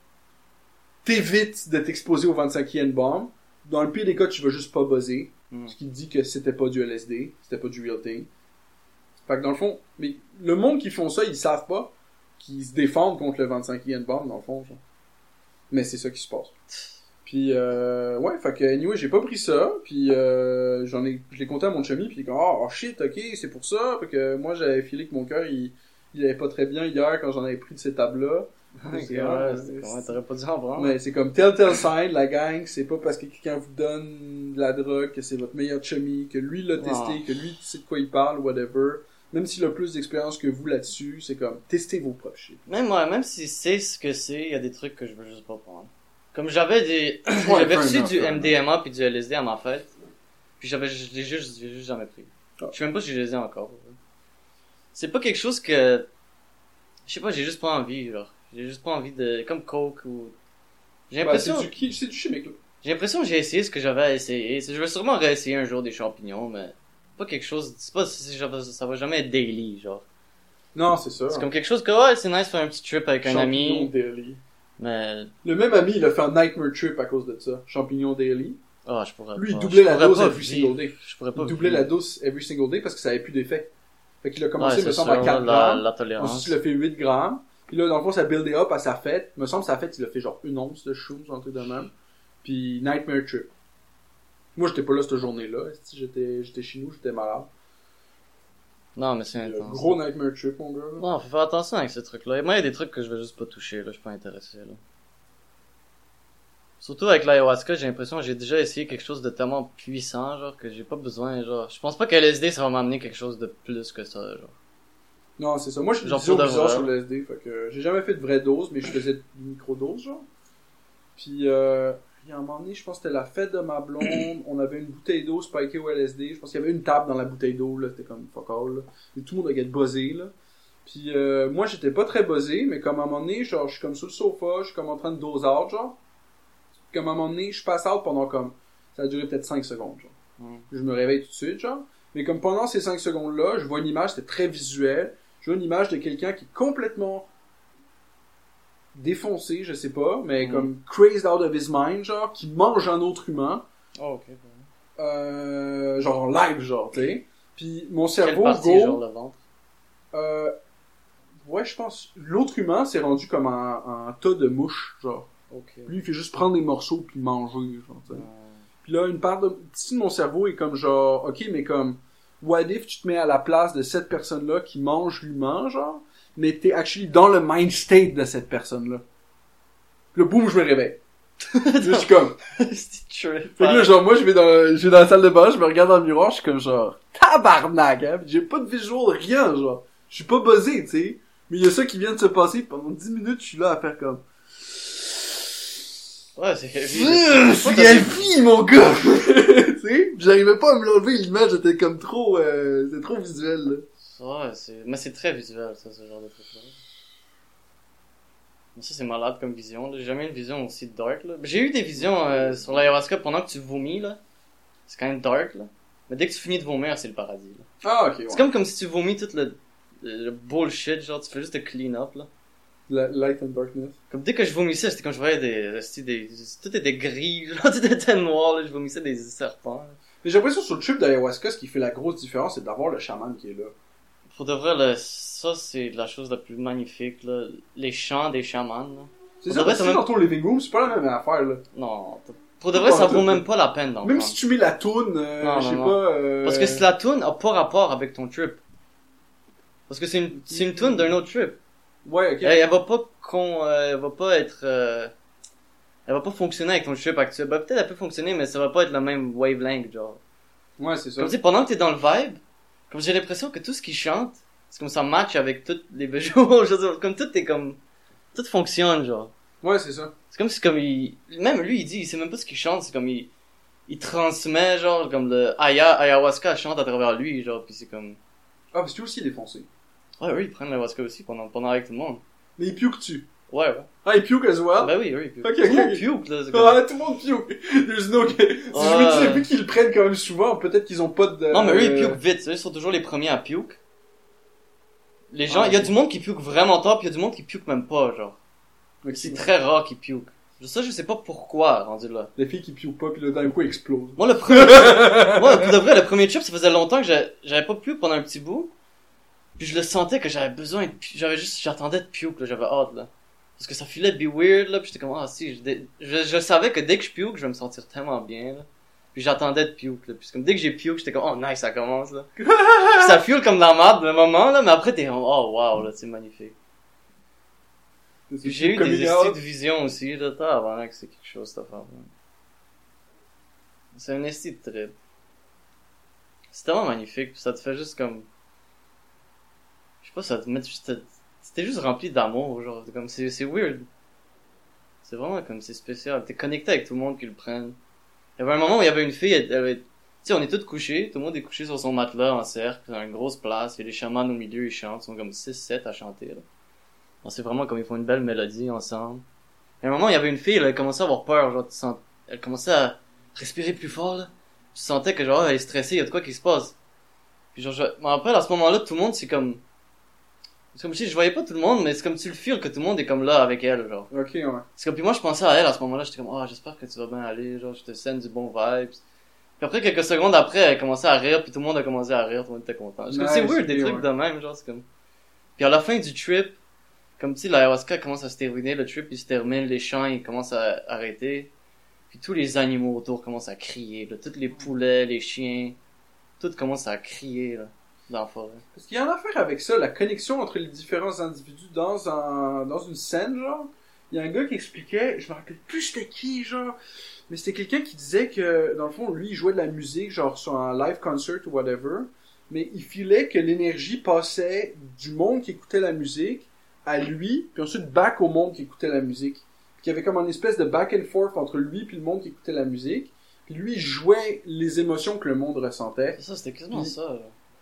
t'évites de t'exposer au vingt-cinq E N-bomb. Dans le pire des cas, tu vas juste pas buzzer, mm. ce qui dit que c'était pas du L S D, c'était pas du real thing. Fait que dans le fond, mais le monde qui font ça, ils savent pas qu'ils se défendent contre le vingt-cinq E N-bomb dans le fond, genre. Mais c'est ça qui se passe. Puis, euh, ouais, fait que, anyway, j'ai pas pris ça, puis euh, j'en ai, je l'ai compté à mon chummy, puis il est comme, oh, oh shit, ok, c'est pour ça, fait que moi, j'avais filé que mon cœur, il, il allait pas très bien hier quand j'en avais pris de ces tables-là. Okay, c'est ouais, c'est comment, t'aurais pas dû en prendre. Mais c'est comme, tell-tell sign, la gang, c'est pas parce que quelqu'un vous donne de la drogue que c'est votre meilleur chummy, que lui l'a testé, oh. que lui sait de quoi il parle, whatever. Même s'il a plus d'expérience que vous là-dessus, c'est comme, testez vos propres shit. Même moi, même si c'est ce que c'est, il y a des trucs que je veux juste pas prendre. Comme j'avais des, ouais, j'avais reçu du M D M A puis du L S D à ma fête. Puis j'avais, je l'ai juste, j'ai juste jamais pris. Oh. Je sais même pas si je les ai encore. C'est pas quelque chose que, je sais pas, j'ai juste pas envie, genre. J'ai juste pas envie de, comme Coke ou, j'ai l'impression. Bah, c'est du, c'est du chimique, là. J'ai l'impression que j'ai essayé ce que j'avais à essayer. Je vais sûrement réessayer un jour des champignons, mais pas quelque chose, c'est pas, ça va jamais être daily, genre. Non, c'est ça. C'est comme quelque chose que, ouais, c'est nice de faire un petit trip avec un Champignon ami. Daily. Mais... Le même ami, il a fait un Nightmare Trip à cause de ça. Champignon Daily. Ah, oh, je pourrais Lui, pas. il doublait je la dose every vivre. single day. Je pourrais pas. Il doublait vivre. la dose every single day parce que ça avait plus d'effet. Fait qu'il a commencé, ouais, me semble, à quatre la, grammes. la tolérance. Ensuite, il a fait huit grammes. Puis là, dans le fond, ça buildé up à sa fête. Me semble, sa fête, il a fait genre une once de shrooms, un truc de même. Puis Nightmare Trip. Moi, j'étais pas là cette journée-là. J'étais, j'étais chez nous, j'étais malade. Non, mais c'est intense. Gros Nightmare Trip, mon gars. Là. Non, faut faire attention avec ces trucs-là. Moi, il y a des trucs que je veux juste pas toucher, là. Je suis pas intéressé, là. Surtout avec l'ayahuasca, j'ai l'impression que j'ai déjà essayé quelque chose de tellement puissant, genre, que j'ai pas besoin, genre. Je pense pas que L S D, ça va m'amener quelque chose de plus que ça, genre. Non, c'est ça. Moi, je suis bizarre bizarre sur le L S D, fait que j'ai jamais fait de vraie dose, mais je faisais de micro-doses, genre. Puis, euh, il y a un moment donné, je pense que c'était la fête de ma blonde, on avait une bouteille d'eau spikée au L S D, je pense qu'il y avait une table dans la bouteille d'eau, là, c'était comme fuck all, là. Et tout le monde a get buzzé, là. Puis euh, moi, j'étais pas très buzzé, mais comme à un moment donné, genre, je suis comme sur le sofa, je suis comme en train de doze out, genre. Comme à un moment donné, je passe out pendant comme... Ça a duré peut-être cinq secondes, genre. Mm. Je me réveille tout de suite, genre. Mais comme pendant ces cinq secondes-là, je vois une image, c'était très visuel. Je vois une image de quelqu'un qui est complètement défoncé, je sais pas, mais Mm. comme crazed out of his mind, genre, qui mange un autre humain. Oh, ok. Euh, genre en live, genre, tu sais. Puis mon Quelle cerveau, partie, go, genre le ventre? euh, ouais, je pense, l'autre humain s'est rendu comme un, un tas de mouches, genre. Ok. Lui, il fait juste prendre des morceaux puis manger, genre, tu sais. Euh, Puis là, une part de, petit de mon cerveau est comme genre, ok, mais comme, what if tu te mets à la place de cette personne-là qui mange l'humain, genre, mais t'es actually dans le mind state de cette personne-là. Puis là, boum, je me réveille. Puis là, je suis comme, C'est trip. fait que là, genre, moi, je vais dans, je vais dans la salle de bain, je me regarde dans le miroir, je suis comme genre, tabarnak, hein, pis j'ai pas de visual, rien, genre. Je suis pas buzzé, tu sais. Mais il y a ça qui vient de se passer, pendant dix minutes, je suis là à faire comme, Ouais, c'est heavy. Euh, c'est heavy, mon gars! Tu sais? J'arrivais pas à me l'enlever, l'image était comme trop, euh, c'était trop visuel, là. Ouais, c'est, mais c'est très visuel, ça, ce genre de truc-là. Mais ça, c'est malade comme vision, là. J'ai jamais eu une vision aussi dark, là. J'ai eu des visions, euh, sur l'ayahuasca pendant que tu vomis, là. C'est quand même dark, là. Mais dès que tu finis de vomir, c'est le paradis, là. Ah, ok, ouais. C'est comme, comme si tu vomis tout le, le bullshit, genre, tu fais juste te clean up, là. La, light and darkness. Comme dès que je vomissais, c'était quand je voyais des, c'était des, tout était gris, genre, tout était noir, là. Je vomissais des serpents, là. Mais j'ai l'impression sur le trip d'ayahuasca, ce qui fait la grosse différence, c'est d'avoir le chaman qui est là. Pour de vrai, là, ça, c'est la chose la plus magnifique, là. Les chants des chamans, là. C'est Pour ça, de vrai, parce que t'as même- dans ton living room, c'est pas la même affaire, là. Non, t- pour de vrai, ça vaut même pas la peine d'en Même prendre. si tu mets la toune, euh, Non, je non, sais non. pas, euh... Parce que si la tune a pas rapport avec ton trip. Parce que c'est une, c'est une tune d'un autre trip. Ouais, ok. Elle, elle va pas con, euh, elle va pas être, euh, elle va pas fonctionner avec ton trip actuel. Bah, peut-être elle peut fonctionner, mais ça va pas être la même wavelength, genre. Ouais, c'est ça. Comme tu sais, pendant que t'es dans le vibe, comme j'ai l'impression que tout ce qu'ils chantent, c'est comme ça match avec tous les visuals, je veux dire, comme tout est comme, tout fonctionne, genre. Ouais, c'est ça. C'est comme si, comme il, même lui, il dit, il sait même pas ce qu'il chante, c'est comme il, il transmet, genre, comme le aya, ayahuasca chante à travers lui, genre, pis c'est comme, Ah, parce que tu es aussi défoncé. ouais, eux, ils prennent l'ayahuasca aussi pendant, pendant avec tout le monde. Mais il puke tu. Ouais, ouais. Ah, il puke as well? Ben oui, oui, puis Ok, tout le monde ok. puke, là, c'est comme... Ah, tout le monde puke. There's no... Si je me dis, vu qu'ils le prennent quand même souvent, peut-être qu'ils ont pas de... Non, mais eux, ils puke vite, eux, ils sont toujours les premiers à puke. Les gens, il Ah, y a ok. du monde qui puke vraiment tard, pis il y a du monde qui puke même pas, genre. Ok. C'est très rare qu'ils puke. Ça, je sais pas pourquoi, rendu là. Les filles qui puent pas, puis là, d'un coup, explosent. Moi, le premier trip, moi, pour de vrai, le premier trip, ça faisait longtemps que j'a- j'avais pas puke pendant un petit bout. Puis je le sentais que j'avais besoin de pu- j'avais juste, j'attendais de puke, là, j'avais hâte, là. Parce que ça filait be weird, là, pis j'étais comme, ah, si, je, dé- je, je savais que dès que je puke, je vais me sentir tellement bien, là. Puis j'attendais de puke, là. Puis c'est comme, dès que j'ai puke, j'étais comme, oh, nice, ça commence, là. Puis ça fuel comme de la merde, le moment, là, mais après, t'es comme, oh, wow, là, c'est magnifique. Puis j'ai eu des Coming styles out. de vision aussi, là, t'as avant que c'est quelque chose, cette affaire, là. C'est un esti de trip. C'est tellement magnifique, pis ça te fait juste comme, je sais pas, ça te met juste, c'était juste rempli d'amour, genre, c'est comme, c'est, c'est weird. C'est vraiment comme, c'est spécial. T'es connecté avec tout le monde qui le prenne. Il y avait un moment où il y avait une fille, elle, elle avait, tu sais, on est tous couchés, tout le monde est couché sur son matelas en cercle, dans une grosse place, il y a les chamans au milieu, ils chantent, ils sont comme six sept à chanter, là. On sait vraiment comme ils font une belle mélodie ensemble. Et à un moment, il y avait une fille, elle, elle commençait à avoir peur, genre, tu sens, elle commençait à respirer plus fort, là. Tu sentais que, genre, elle est stressée, il y a de quoi qui se passe. Puis genre, je me rappelle, à ce moment-là, tout le monde, c'est comme, c'est comme si je voyais pas tout le monde, mais c'est comme tu le feels que tout le monde est comme là avec elle, genre. Ok, ouais. C'est comme, puis moi, je pensais à elle à ce moment-là, j'étais comme, ah, j'espère que tu vas bien aller, genre, je te sens du bon vibe. Puis après, quelques secondes après, elle commençait à rire, puis tout le monde a commencé à rire, tout le monde était content. C'est comme, Nice, c'est weird, des ok, trucs ouais. de même, genre, c'est comme. Puis à la fin du trip, comme tu sais, l'ayahuasca commence à se terminer, le trip, il se termine, les chants, ils commencent à arrêter. Puis tous les animaux autour commencent à crier, là. Tous les poulets, les chiens, tout commence à crier, là, dans la forêt. Parce qu'il y a une affaire avec ça, la connexion entre les différents individus dans un, dans une scène, genre. Il y a un gars qui expliquait, je me rappelle plus c'était qui, genre. Mais c'était quelqu'un qui disait que, dans le fond, lui, il jouait de la musique, genre, sur un live concert ou whatever. Mais il filait que l'énergie passait du monde qui écoutait la musique à lui, puis ensuite back au monde qui écoutait la musique. Puis qu'il y avait comme une espèce de back and forth entre lui puis le monde qui écoutait la musique. Puis lui, il jouait les émotions que le monde ressentait. C'est ça, c'était quasiment Puis- ça, là.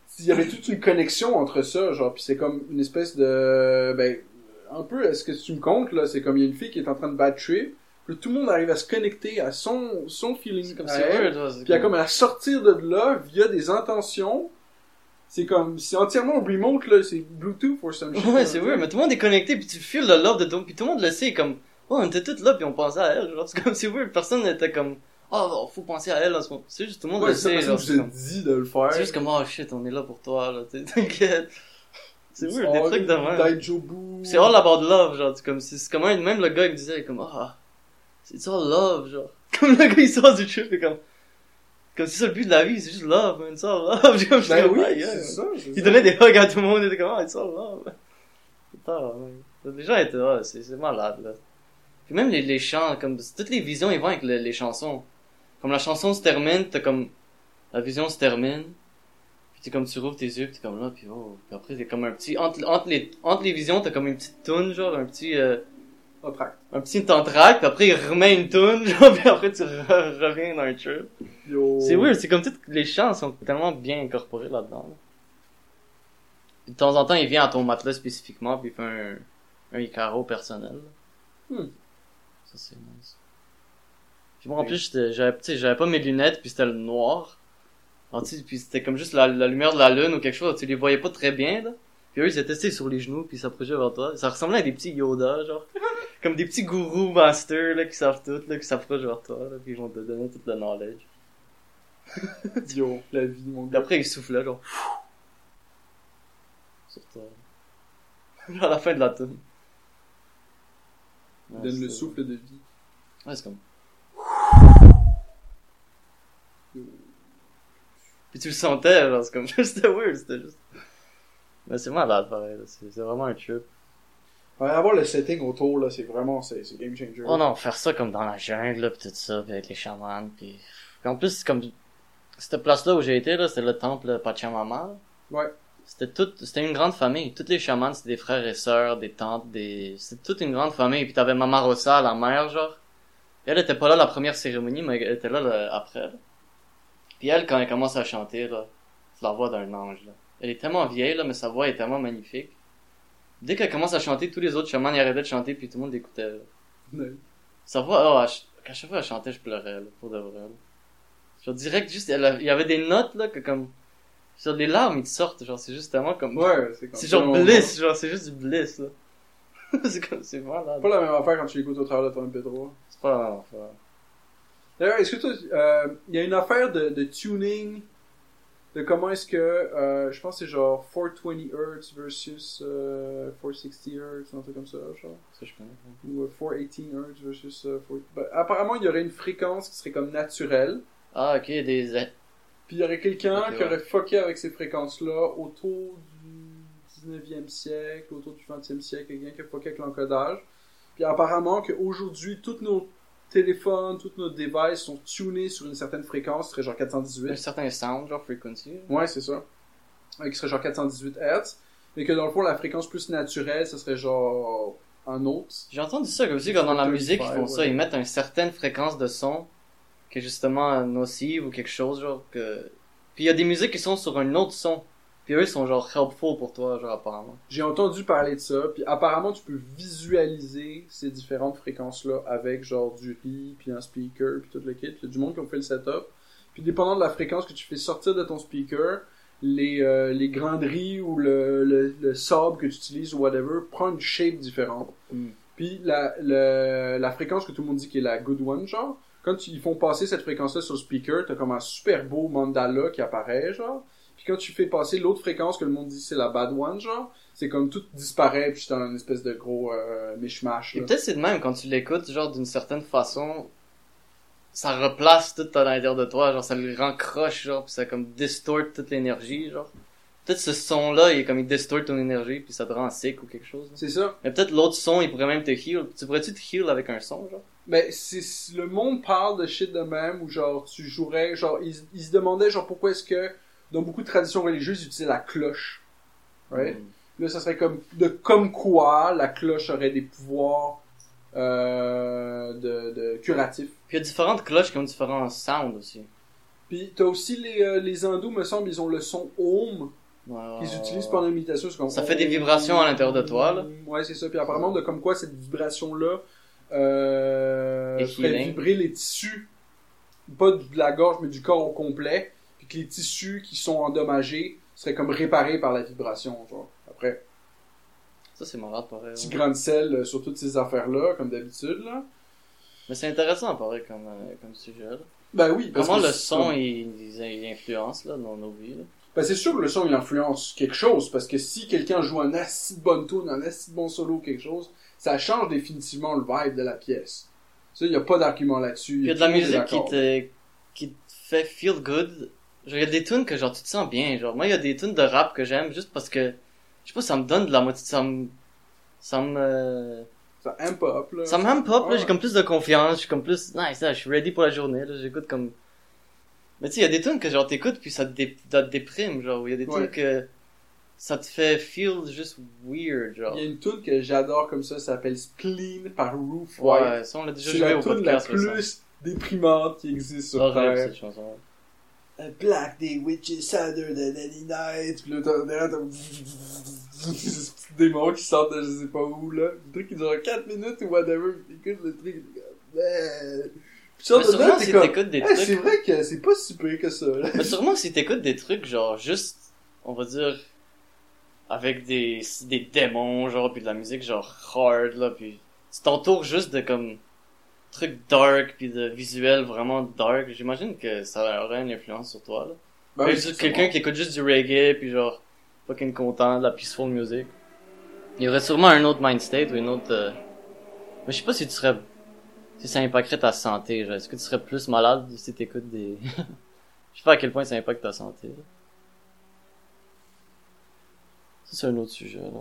il y avait toute une connexion entre ça, genre, pis c'est comme une espèce de, ben, un peu, est-ce que tu me comptes, là, c'est comme il y a une fille qui est en train de bad trip, puis tout le monde arrive à se connecter à son, son feeling, C'est comme à c'est elle, weird, ouais, c'est puis à comme... comme à sortir de là via des intentions. C'est comme, c'est entièrement remote, là, c'est Bluetooth or some shit. Ouais, c'est weird, mais tout le monde est connecté, puis tu feels le love de tout, puis tout le monde le sait, comme, oh, on était tous là, puis on pensait à elle, genre, c'est comme, c'est weird, personne n'était comme, oh, faut penser à elle en ce moment. C'est juste, tout le monde Ouais, le c'est ça, sait, personne genre, vous c'est a comme, dit de le faire. c'est juste comme, oh shit, on est là pour toi, là, t'sais, t'inquiète. C'est weird, des Oh, trucs de même. Daijobu. C'est all about love, genre, c'est comme, c'est c'est comme, un- même le gars, il me disait, comme, ah, c'est all love, genre. Comme le gars, il sort du trip, et comme, comme c'est ça le but de la vie, c'est juste love, man, it's all love. J'ai comme, j'étais Ben comme, oui, ah, yeah, c'est man. ça. c'est Il ça. donnait des hugs à tout le monde, il était comme, ah, it's all love. Putain, man. Les gens étaient, ah, c'est, c'est malade, là. Puis même les, les chants, comme, toutes les visions, ils vont avec le- les chansons. Comme la chanson se termine, t'as comme, la vision se termine. Puis t'es comme, tu rouvres tes yeux, pis t'es comme là, puis oh. Puis après, t'es comme un petit, entre, entre les, entre les visions, t'as comme une petite toune, genre, un petit, euh, Entracte. un petit entracte, puis après, il remet une toune, genre, puis après, tu re- reviens dans un trip. Yo. C'est weird, c'est comme toutes les chants sont tellement bien incorporés là-dedans. Là. Puis de temps en temps, il vient à ton matelas spécifiquement, puis il fait un, un Icaro personnel. Hmm. Ça, c'est nice. Puis moi, en plus, j'étais- j'avais, tu sais, j'avais pas mes lunettes, puis c'était le noir. Alors, tu sais, puis c'était comme juste la, la lumière de la lune ou quelque chose, tu les voyais pas très bien, là. Puis eux, ils étaient testés sur les genoux, puis ils s'approchaient vers toi. Ça ressemblait à des petits Yoda, genre. Comme des petits gourous masters, là, qui savent tout, là, qui s'approchent vers toi, là, puis ils vont te donner tout le knowledge. Yo, la vie, mon Puis gars. après, ils soufflaient, genre. Sur toi. Genre à la fin de la tune. Il donne le souffle de vie. Ouais, c'est comme. Puis tu le sentais, genre, c'est comme. C'était weird, c'était juste. Mais c'est malade, pareil, là. C'est, c'est vraiment un trip. Ouais, avoir le setting autour, là, c'est vraiment, c'est, c'est game changer. Oh non, faire ça comme dans la jungle, là, pis tout ça, pis avec les chamans, pis. Pis en plus, c'est comme. Cette place-là où j'ai été, là, c'était le temple Pachamama, là. Ouais. C'était tout, c'était une grande famille. Toutes les chamans, c'était des frères et sœurs, des tantes, des, c'était toute une grande famille. Puis t'avais Mama Rosa, la mère, genre. Elle était pas là la première cérémonie, mais elle était là, là après, là. Puis elle, quand elle commence à chanter, là, c'est la voix d'un ange, là. Elle est tellement vieille, là, mais sa voix est tellement magnifique. Dès qu'elle commence à chanter, tous les autres chamans y arrêtaient de chanter, puis tout le monde l'écoutait, là. Ouais. Sa voix, oh, à, ch- à chaque fois qu'elle chantait, je pleurais, là, pour de vrai, là. Genre, direct, juste, elle a- il y avait des notes, là, que comme, genre, les larmes, ils te sortent, genre, c'est juste tellement comme, Ouais, c'est comme c'est ça, genre on- bliss, genre, c'est juste du bliss, là. c'est comme, c'est malade. C'est pas la même affaire quand tu l'écoutes au travers de ton M P trois. C'est pas la même affaire. D'ailleurs, est-ce que toi, euh, il y a une affaire de, de tuning, de comment est-ce que, euh, je pense que c'est genre four twenty hertz versus euh, four sixty hertz, un truc comme ça, genre. Ça, je connais. Ou euh, four eighteen hertz versus euh, four... Ben, apparemment, il y aurait une fréquence qui serait comme naturelle. Ah, ok, des, Puis il y aurait quelqu'un Ok, qui ouais. aurait fucké avec ces fréquences-là autour du dix-neuvième siècle, autour du vingtième siècle, quelqu'un qui a fucké avec l'encodage. Puis apparemment qu'aujourd'hui, tous nos téléphones, tous nos devices sont tunés sur une certaine fréquence, qui serait genre quatre cent un dix-huit. certain sound, genre frequency. Ouais, c'est ça. Euh, Qui serait genre quatre cent dix-huit hertz. Mais que dans le fond, la fréquence plus naturelle, ça serait genre un autre. J'ai entendu ça aussi quand dans la musique ils font ça, ouais. ils mettent une certaine fréquence de son qui est justement nocive ou quelque chose genre que. Puis il y a des musiques qui sont sur un autre son. Puis eux ils sont genre helpful pour toi genre apparemment. J'ai entendu parler de ça, puis apparemment tu peux visualiser ces différentes fréquences-là avec genre du riz, puis un speaker, puis tout le kit. Puis il y a du monde qui ont fait le setup. Puis dépendant de la fréquence que tu fais sortir de ton speaker, les, euh, les grainderies ou le, le, le sable que tu utilises ou whatever prend une shape différente. Mm. Puis la, le, la fréquence que tout le monde dit qui est la good one, genre, quand tu, ils font passer cette fréquence-là sur le speaker, t'as comme un super beau mandala qui apparaît, genre. Puis quand tu fais passer l'autre fréquence que le monde dit c'est la bad one, genre, c'est comme tout disparaît, puis c'est dans une espèce de gros euh, mishmash. Et Là. peut-être c'est de même quand tu l'écoutes genre d'une certaine façon ça replace tout à l'intérieur de toi, genre ça le rend croche genre puis ça comme distort toute l'énergie genre. Peut-être ce son là il est comme il distort ton énergie puis ça te rend sick ou quelque chose. Là. C'est ça. Mais peut-être l'autre son il pourrait même te heal. Tu pourrais-tu te heal avec un son genre? Mais c'est le monde parle de shit de même où genre tu jouerais, genre ils, ils se demandaient genre pourquoi est-ce que dans beaucoup de traditions religieuses ils utilisaient la cloche. Right? Mm. Là ça serait comme de comme quoi la cloche aurait des pouvoirs euh, de, de curatifs. Puis il y a différentes cloches qui ont différents sounds aussi. Puis t'as aussi les, euh, les hindous, me semble, ils ont le son Om Ouais, ouais, qu'ils ouais, utilisent ouais. pendant l'imitation. C'est comme Ça fait des vibrations à l'intérieur de toi, là. Ouais, c'est ça. Puis apparemment, de comme quoi cette vibration-là euh, Et ferait healing. vibrer les tissus, pas de la gorge, mais du corps au complet. Puis que les tissus qui sont endommagés seraient comme réparés par la vibration, genre. Après, Ça, c'est malade, pareil. petit Ouais. grain de sel euh, sur toutes ces affaires-là, comme d'habitude, là. Mais c'est intéressant, pareil, comme, euh, comme sujet, là. Ben oui. parce Comment que le c'est son, comme- il, il, il influence, là, dans nos vies, là. Ben c'est sûr que le son, il influence quelque chose, parce que si quelqu'un joue un assez de bonne tune, un assez de bon solo, quelque chose, ça change définitivement le vibe de la pièce. Ça, il y a pas d'argument là-dessus. Il y a de Tout la le monde est musique qui d'accord. te, qui te fait feel good. Genre, il y a des tunes que, genre, tu te sens bien. Genre, moi, il y a des tunes de rap que j'aime juste parce que, je sais pas, ça me donne de la motivation, ça me, ça me, Ça amp up, là. ça me hamp up, là, Ouais. j'ai comme plus de confiance, je suis comme plus, nice, là, je suis ready pour la journée, là, j'écoute comme, mais tu sais, il y a des tunes que, genre, t'écoutes puis ça te, dé... ça te déprime, genre, il y a des Ouais. tunes que, ça te fait feel juste weird, genre. Il y a une tune que j'adore comme ça, ça s'appelle Spleen par Roof White. Ouais, ça, on l'a déjà C'est joué la au tune la podcast, là, ça. plus déprimante qui existe sur Horrible, Terre. cette chanson. A black day which is sadder than any night. Puis là, t'as derrière, t'as ces petits démons qui sortent de je sais pas où, là. Le truc qui dure quatre minutes ou whatever. Écoute le truc. Euh... Puis tu sors Mais de sûrement, là, si t'es comme... t'écoutes des Hey, trucs, c'est vrai que c'est pas si pire que ça, là. mais sûrement, si t'écoutes des trucs, genre, juste, on va dire, avec des, des démons, genre, puis de la musique, genre, hard, là, puis tu t'entoures juste de, comme, trucs dark, puis de visuels vraiment dark, j'imagine que ça aurait une influence sur toi, là. Ben Fait oui, que c'est quelqu'un bon. qui écoute juste du reggae, puis genre, fucking content, de la peaceful music. Il y aurait sûrement un autre mind state, ou une autre, euh... mais je sais pas si tu serais, si ça impacterait ta santé, genre, est-ce que tu serais plus malade si t'écoutes des, je sais pas à quel point ça impacte ta santé, là. Ça, c'est un autre sujet, là.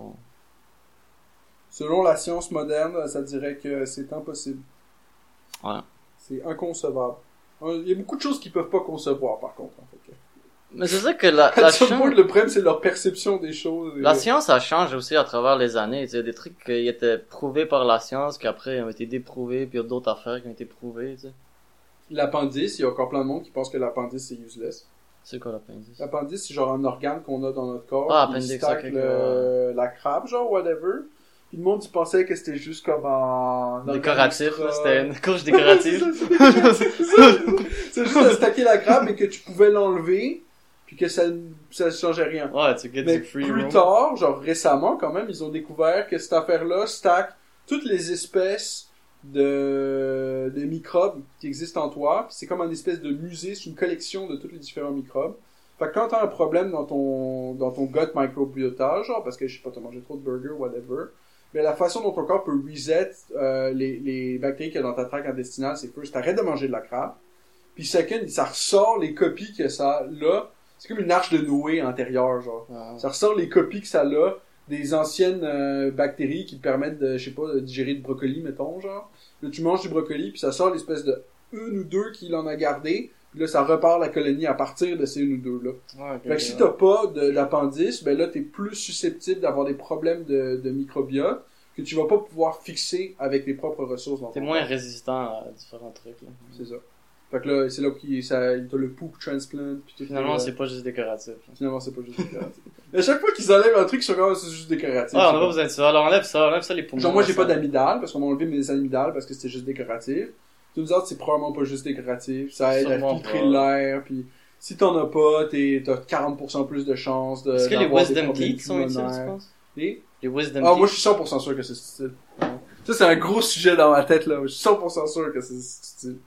Selon la science moderne, ça dirait que c'est impossible. Ouais. C'est inconcevable. Il y a beaucoup de choses qu'ils peuvent pas concevoir, par contre, en fait. Mais c'est ça que la, À la, ce science- point, le problème, c'est leur perception des choses. la science, ça change aussi à travers les années, tu sais, des trucs qui étaient prouvés par la science, qui après ont été déprouvés, puis il y a d'autres affaires qui ont été prouvées, tu sais. L'appendice, il y a encore plein de monde qui pense que l'appendice, c'est useless. C'est quoi l'appendice? L'appendice, c'est genre un organe qu'on a dans notre corps. Ah, qui appendix, stack ok, le- la crabe, genre, whatever. Puis le monde, il pensait que c'était juste comme un... un Décoratif, organe là, extra- c'était une couche décorative. c'est ça, c'est décoratif, c'est ça. C'est juste de stacker la crabe et que tu pouvais l'enlever, puis que ça ça changeait rien. Ouais, tu get Mais du free plus room. tard, genre récemment quand même, ils ont découvert que cette affaire-là stack toutes les espèces de, de microbes qui existent en toi. Puis c'est comme une espèce de musée, c'est une collection de tous les différents microbes. Fait que quand t'as un problème dans ton dans ton gut microbiota, genre parce que je sais pas, t'as mangé trop de burgers, whatever, mais la façon dont ton corps peut reset euh, les, les bactéries qu'il y a dans ta traque intestinale, c'est first, t'arrêtes de manger de la crabe. Puis second, ça ressort les copies que ça a là. C'est comme une arche de Noé intérieure, genre. Ah. Ça ressort les copies que ça a des anciennes euh, bactéries qui te permettent de, je sais pas, de digérer du brocoli, mettons, genre. Là, tu manges du brocoli, puis ça sort l'espèce de une ou deux qu'il en a gardé. Puis là, ça repart la colonie à partir de ces une ou deux-là. Ouais, ok, Fait que ok, si ouais. t'as pas de- d'appendice, ben là, t'es plus susceptible d'avoir des problèmes de, de microbiote que tu vas pas pouvoir fixer avec tes propres ressources dans T'es ton moins corps. résistant à différents trucs, là. C'est ça. Fait que là, c'est là qu'il ça, t'as le poop transplant, puis tout. Finalement, euh, c'est pas juste décoratif. là. Finalement, c'est pas juste décoratif. Mais à chaque fois qu'ils enlèvent un truc, ils sont comme, c'est juste décoratif. Ah, on C'est a pas besoin de ça. Alors, enlève ça, enlève ça les poumons. Genre, moi, j'ai ça. pas d'amygdale, parce qu'on m'a enlevé mes amygdales parce que c'était juste décoratif. Tous les autres, c'est probablement pas juste décoratif. Ça aide à Sûrement filtrer pas. l'air, puis si t'en as pas, t'es, t'as quarante pour cent plus de chances de. Est-ce que les d'avoir des wisdom problèmes teeth sont utiles, tu pulmonaires. penses? Les? Les wisdom Ah, teeth? moi, je suis cent pour cent sûr que c'est ce style. Ouais. Ça, c'est un gros sujet dans ma tête, là. Je suis cent pour cent sûr que c'est ce style.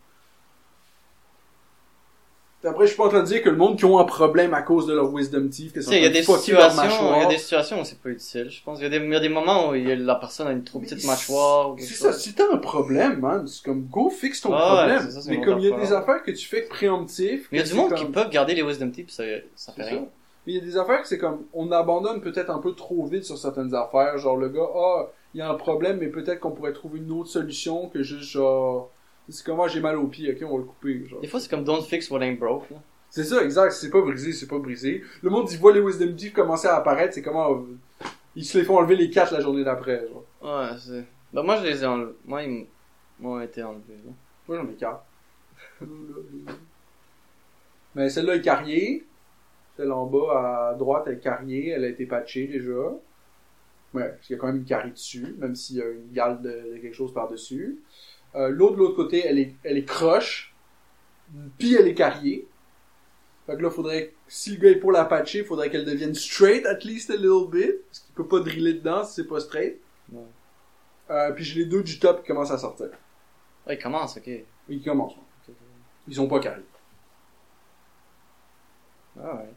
Après, je suis pas en train de dire que le monde qui ont un problème à cause de leur wisdom teeth, que Tu c'est sais, il y a des situations, il y a des situations où c'est pas utile, je pense. Il y a des, il y a des moments où il y a- la personne a une trop petite mâchoire ou quelque C'est ça, chose. si t'as un problème, man, c'est comme, go fixe ton Ouais, problème. c'est ça, c'est Mais une comme il y a autre des affaire. affaires que tu fais préemptifs. Mais il y a que du c'est monde comme- qui peuvent garder les wisdom teeth pis ça, ça fait C'est rien. ça. Mais il y a des affaires que c'est comme, on abandonne peut-être un peu trop vite sur certaines affaires. Genre, le gars, ah, il y a un problème, mais peut-être qu'on pourrait trouver une autre solution que juste genre, c'est comme moi, j'ai mal au pied, ok, on va le couper, genre. Des fois, c'est comme don't fix what ain't broke, là. C'est ça, exact. Si c'est pas brisé, c'est pas brisé. Le monde, il voit les wisdom teeth commencer à apparaître, c'est comment, euh, ils se les font enlever les quatre la journée d'après, genre. Ouais, c'est... Ben, moi, je les ai enlevés. Moi, ils m- m'ont été enlevés, là. Moi, j'en ai quatre. Mais celle-là est carriée. Celle en bas à droite elle est carriée, elle a été patchée déjà. Ouais, parce qu'il y a quand même une carrée dessus, même s'il y a une gale de, de quelque chose par-dessus. Euh, l'autre de l'autre côté, elle est, elle est croche, puis elle est carriée. Fait que là, faudrait, si le gars est pour la patcher, faudrait qu'elle devienne straight at least a little bit, parce qu'il peut pas driller dedans si c'est pas straight. Ouais. Euh, puis j'ai les deux du top qui commencent à sortir. Ouais, il commence, ok. Ils commencent. Ils sont pas carrés. Ah ouais.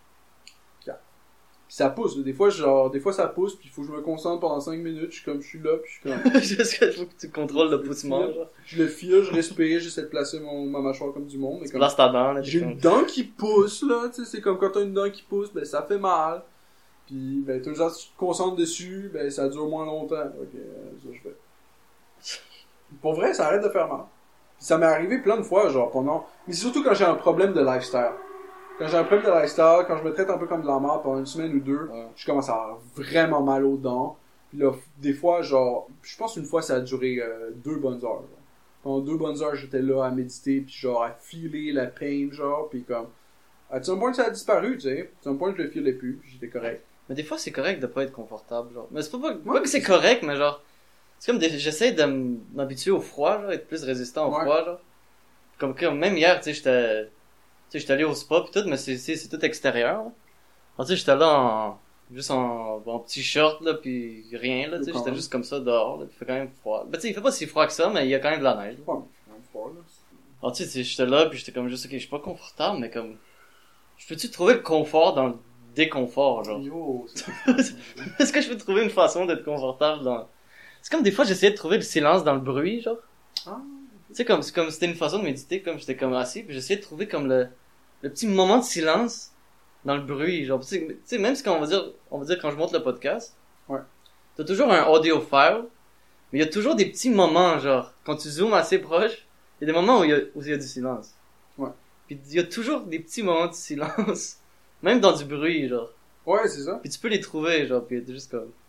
Puis ça pousse, des fois, genre, des fois ça pousse, puis il faut que je me concentre pendant cinq minutes, je suis comme, je suis là, puis je suis comme... Juste qu'il faut que tu contrôles le poussement, genre. Je le file, je respire, j'essaie de placer mon, ma mâchoire comme du monde, mais Tu comme... places ta dent, là. J'ai une dent qui pousse, là, tu sais, c'est comme quand t'as une dent qui pousse, ben ça fait mal. Puis, ben, tout le temps, si tu te concentres dessus, ben ça dure moins longtemps. Ok, euh, ça je fais. Pour vrai, ça arrête de faire mal. Puis ça m'est arrivé plein de fois, genre, pendant... Mais c'est surtout quand j'ai un problème de lifestyle. Quand j'ai un problème de lifestyle, quand je me traite un peu comme de la merde pendant une semaine ou deux, Ouais. je commence à avoir vraiment mal aux dents. Puis là, des fois, genre, je pense une fois ça a duré euh, deux bonnes heures. Genre. Pendant deux bonnes heures, j'étais là à méditer, puis genre à filer la pain, genre, puis comme... À un point, ça a disparu, tu sais. À un point, je le filais plus, puis j'étais correct. Mais des fois, c'est correct de pas être confortable, genre. Mais c'est pas, pas, pas Ouais, que c'est correct, mais genre, c'est comme des, j'essaie de m'habituer au froid, genre, être plus résistant au Ouais. froid, genre. Comme, comme même hier, tu sais, j'étais, tu sais, j'étais allé au spa pis tout, mais c'est, c'est, c'est tout extérieur, là. Alors, tu sais, j'étais là en, juste en, en petit short, là, pis rien, là, tu sais, j'étais juste comme ça dehors, là, pis il fait quand même froid. Ben, tu sais, il fait pas si froid que ça, mais il y a quand même de la neige, là. Ouais, c'est quand même froid, là. Alors, tu sais, j'étais là, pis j'étais comme juste, ok, je suis pas confortable, mais comme, je peux-tu trouver le confort dans le déconfort, genre? Yo, c'est... Est-ce que je peux trouver une façon d'être confortable dans... C'est comme des fois j'essayais de trouver le silence dans le bruit, genre. Ah. Tu sais, comme, c'est comme c'était une façon de méditer, comme j'étais comme assis, puis j'essayais de trouver comme le, le petit moment de silence dans le bruit, genre. Tu sais, tu sais, même si quand on va dire, on va dire quand je monte le podcast, Ouais. t'as toujours un audio file, mais il y a toujours des petits moments, genre, quand tu zoomes assez proche, il y a des moments où il y a, où il y a du silence. Ouais. Puis il y a toujours des petits moments de silence, même dans du bruit, genre. Ouais, c'est ça. Puis tu peux les trouver, genre, puis t'es juste comme...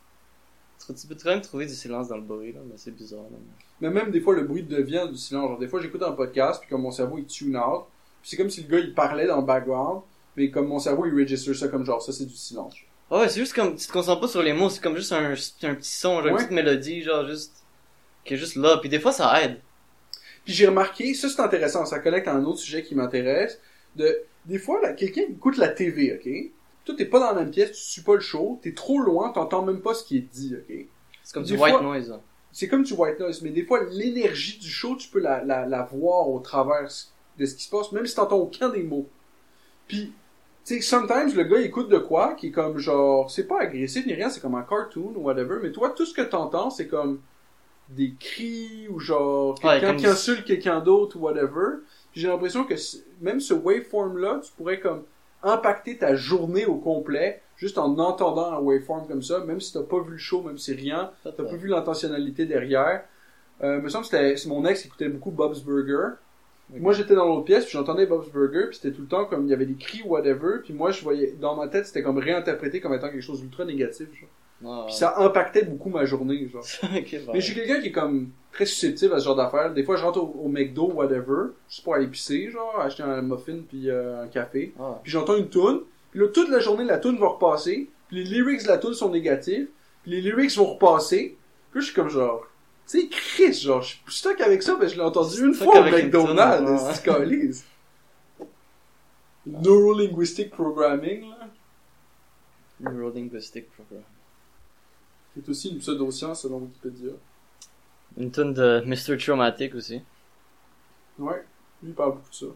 Tu peux quand même trouver du silence dans le bruit, là, mais c'est bizarre, là. Mais même des fois, le bruit devient du silence. Genre, des fois, j'écoute un podcast, puis comme mon cerveau, il tune out. Puis c'est comme si le gars, il parlait dans le background, mais comme mon cerveau, il register ça comme genre, ça, c'est du silence. Ah ouais, c'est juste comme, tu te concentres pas sur les mots, c'est comme juste un, un petit son, genre, une Ouais. petite mélodie, genre, juste, qui est juste là. Puis des fois, ça aide. Puis j'ai remarqué, ça, c'est intéressant, ça connecte à un autre sujet qui m'intéresse, de, des fois, là, quelqu'un écoute la T V, ok? Toi, t'es pas dans la même pièce, tu suis pas le show, t'es trop loin, t'entends même pas ce qui est dit, ok? C'est comme Des du white fois- noise, là. C'est comme du white noise, mais des fois, l'énergie du show, tu peux la, la, la voir au travers de ce qui se passe, même si t'entends aucun des mots. Puis, tu sais, sometimes, le gars, il écoute de quoi, qui est comme, genre, c'est pas agressif ni rien, c'est comme un cartoon ou whatever, mais toi, tout ce que t'entends, c'est comme des cris, ou genre, Ouais, quelqu'un comme qui du- insulte quelqu'un d'autre, ou whatever. Puis j'ai l'impression que c- même ce waveform-là, tu pourrais comme impacter ta journée au complet, juste en entendant un waveform comme ça, même si t'as pas vu le show, même si rien, t'as pas vu l'intentionnalité derrière. Euh, me semble que c'était, c'est mon ex qui écoutait beaucoup Bob's Burger. Ok. Moi, j'étais dans l'autre pièce, puis j'entendais Bob's Burger, puis c'était tout le temps comme, il y avait des cris, whatever, puis moi, je voyais, dans ma tête, c'était comme réinterprété comme étant quelque chose d'ultra négatif, genre. Ah, Puis ça impactait beaucoup ma journée, genre. ok, bah. Mais je suis quelqu'un qui est comme très susceptible à ce genre d'affaires. Des fois, je rentre au, au McDo, whatever, juste pour aller pisser, genre, acheter un muffin puis euh, un café. Ah. Puis j'entends une toune, puis là, toute la journée, la toune va repasser, puis les lyrics de la toune sont négatifs, puis les lyrics vont repasser. Puis là, je suis comme genre, tu sais, Chris, genre, je suis stuck avec ça, ben je l'ai entendu une Stuck fois au avec une McDonald's, toune, ouais. c'est calisse. Neurolinguistic programming, là, Neurolinguistic program. qui est aussi une pseudo-science selon Wikipédia. Une tonne de mister Traumatic aussi. Ouais, lui il parle beaucoup de ça.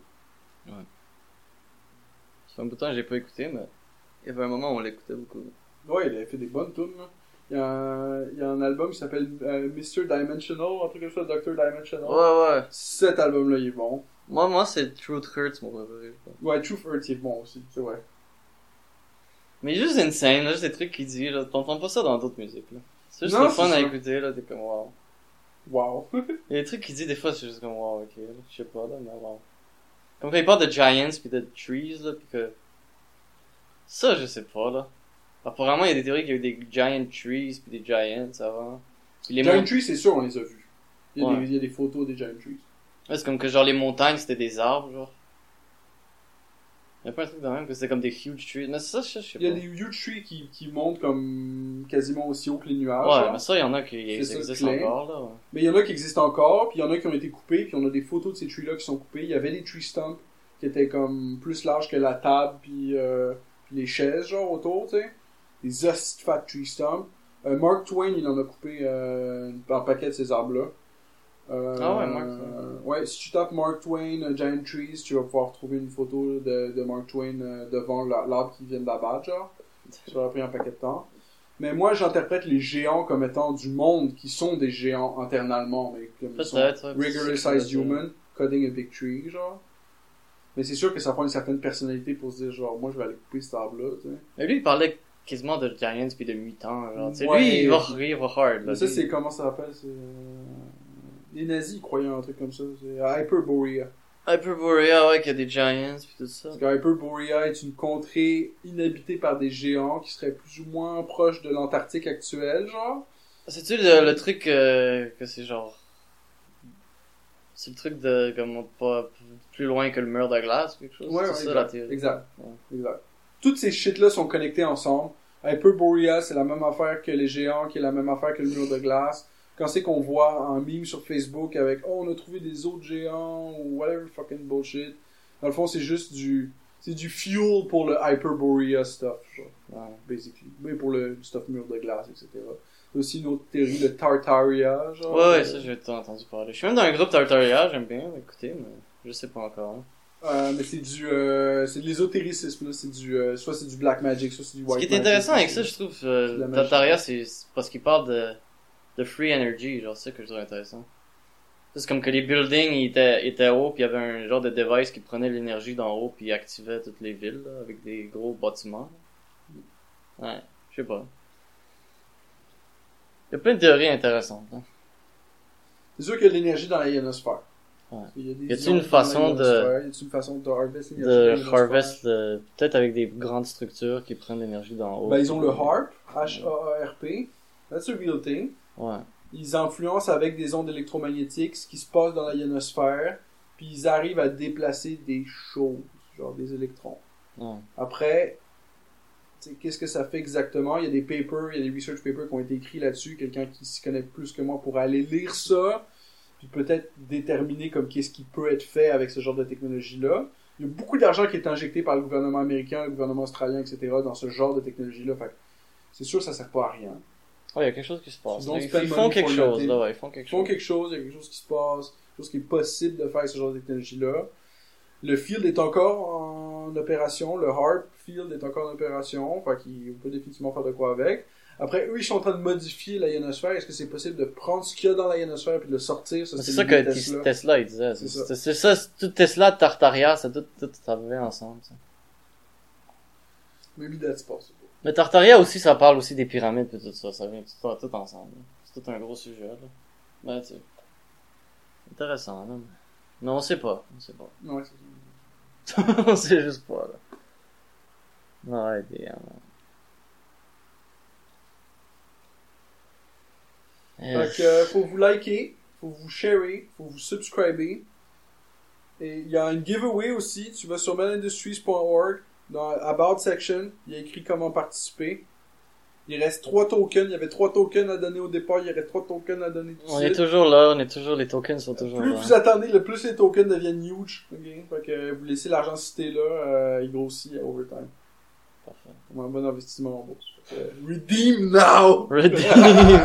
Ça fait un bout de temps que j'ai pas écouté, mais il y avait un moment où on l'écoutait beaucoup. Ouais, il avait fait des bonnes tunes, là. Il y a un, il y a un album qui s'appelle euh, mister Dimensional, un truc comme ça, docteur Dimensional. Ouais, ouais. Cet album-là, il est bon. Moi, moi, c'est Truth Hurts, mon préféré, je pense. Ouais, Truth Hurts, il est bon aussi, c'est vrai. Mais il est juste insane, là, juste des trucs qu'il dit, là. T'entends pas ça dans d'autres musiques, là. C'est juste Non, le fun c'est à ça. écouter, là, t'es comme wow. Wow. Il y a des trucs qu'il dit, des fois, c'est juste comme wow, ok, là. Je sais pas, là, mais wow. Comme quand il parle de giants pis de trees, là, pis que... Ça, je sais pas, là. Apparemment, il y a des théories qu'il y a eu des giant trees pis des giants avant. Pis les Giant mon- Trees, c'est sûr, on les a vus. Il y a, Ouais. des, il y a des photos des Giant Trees. Ouais, c'est comme que genre les montagnes, c'était des arbres, genre. Il y a pas un truc de même que c'est comme des huge trees. Mais ça, je, je sais pas. Il y a des huge trees qui, qui montent comme quasiment aussi haut que les nuages. Ouais, genre. mais ça, il y en a qui C'est ça, existent claim. encore, là. Ouais. Mais il y en a qui existent encore, puis il y en a qui ont été coupés, puis on a des photos de ces trees-là qui sont coupés. Il y avait des tree stumps qui étaient comme plus larges que la table, puis, euh, puis les chaises, genre, autour, tu sais. Des hosties de fat tree stumps. Euh, Mark Twain, il en a coupé euh, un paquet de ces arbres-là. Euh, Ah ouais, Mark euh, ouais, si tu tapes Mark Twain, uh, Giant Trees, tu vas pouvoir trouver une photo de, de Mark Twain euh, devant la- l'arbre qui vient d'abattre, genre. Ça aurait pris un paquet de temps. Mais moi, j'interprète les géants comme étant du monde qui sont des géants internalement, mais comme ils sont Peut-être, ouais. regular sized human, cutting a big tree, genre. Mais c'est sûr que ça prend une certaine personnalité pour se dire, genre, moi, je vais aller couper cet arbre-là, tu sais. Mais lui, il parlait quasiment de Giants puis de mutants, genre. Tu sais, Ouais. lui, il va, il va hard, là. Mais ça, lui. c'est, comment ça s'appelle, c'est... euh, Les nazis, ils croyaient en un truc comme ça, c'est Hyperborea. Hyperborea, ouais, qu'il y a des Giants puis tout ça. Parce que Hyperborea est une contrée inhabitée par des géants qui seraient plus ou moins proches de l'Antarctique actuelle, genre. C'est-tu le, le truc euh, que c'est genre... C'est le truc de, comme, pas plus loin que le mur de glace, quelque chose? Ouais, c'est ouais, ça, exact, la théorie. exact, Ouais. exact. Toutes ces shit-là sont connectées ensemble. Hyperborea, c'est la même affaire que les géants, qui est la même affaire que le mur de glace. Quand c'est qu'on voit un meme sur Facebook avec « Oh, on a trouvé des autres géants » ou whatever fucking bullshit. Dans le fond, c'est juste du... C'est du fuel pour le Hyperborea stuff, genre, Ouais. basically. Mais pour le stuff mur de glace, et cetera. C'est aussi une autre théorie, le Tartaria, genre. Ouais, ouais, euh, ça, j'ai tout entendu parler. Je suis même dans un groupe Tartaria, j'aime bien écouter, mais je sais pas encore. Hein. Euh, mais c'est du... Euh, c'est de l'ésotérisme, là. C'est du... Euh, soit c'est du black magic, soit c'est du white Ce qui magic. est intéressant avec c'est- ça, je trouve, c'est de euh, la magie. Tartaria, c'est c'est parce qu'il parle de, de free energy, genre, c'est ça que je trouve intéressant. C'est comme que les buildings ils étaient, étaient hauts, puis il y avait un genre de device qui prenait l'énergie d'en haut, puis activait toutes les villes, là, avec des gros bâtiments. Ouais, je sais pas. Il y a plein de théories intéressantes. Hein. C'est sûr qu'il y a de l'énergie dans la ionosphère. Ouais. Il y a des Y a-t-il ions une façon dans la ionosphère. Y a-t-il une façon de harvest l'énergie dans la De ionosphère? harvest, euh, peut-être avec des grandes structures qui prennent l'énergie d'en haut. Ben, ils ont le HARP, H A A R P. That's a real thing. Ouais. Ils influencent avec des ondes électromagnétiques ce qui se passe dans la ionosphère, puis ils arrivent à déplacer des choses, genre des électrons. Ouais. Après, tu sais, qu'est-ce que ça fait exactement? Il y a des papers, il y a des research papers qui ont été écrits là-dessus. Quelqu'un qui s'y connaît plus que moi pourrait aller lire ça, puis peut-être déterminer comme qu'est-ce qui peut être fait avec ce genre de technologie-là. Il y a beaucoup d'argent qui est injecté par le gouvernement américain, le gouvernement australien, et cetera dans ce genre de technologie-là. Fait que c'est sûr que ça sert pas à rien. Ouais, il y a quelque chose qui se passe. Ils don't Ils, spend ils font money quelque for chose, nothing. là, ouais, ils font quelque Ils font chose. quelque chose, il y a quelque chose qui se passe, quelque chose qui est possible de faire avec ce genre de technologie-là. Le field est encore en opération, le HARP field est encore en opération, fait qu'il peut définitivement faire de quoi avec. Après, eux, ils sont en train de modifier la ionosphère. Est-ce que c'est possible de prendre ce qu'il y a dans la ionosphère et de le sortir? Ça, C'est c'est ça l'idée que de Tesla, Tesla il disait. C'est C'est ça. c'est ça, c'est tout Tesla, Tartaria, ça tout, tout travaillé ensemble. Ça. Maybe that's possible. Mais Tartaria aussi, ça parle aussi des pyramides et tout ça. Ça vient tout, tout ensemble. C'est tout un gros sujet, là. Mais tu sais. Intéressant, là. Mais on sait pas. On sait pas. Ouais, c'est ça. On sait juste pas, là. Ouais, damn. Fait que, euh, faut vous liker, faut vous sharer, faut vous subscriber. Et il y a une giveaway aussi. Tu vas sur melindustries point org, dans About section, il y a écrit comment participer. Il reste trois tokens. Il y avait trois tokens à donner au départ. Il y aurait trois tokens à donner tout de On suite. est toujours là, on est toujours, les tokens sont toujours Plus là. vous attendez, le plus les tokens deviennent huge. Okay? Fait que vous laissez l'argent cité là, euh, il grossit à overtime. Parfait. Comme un bon investissement en bourse. Fait que, euh, redeem now! Redeem!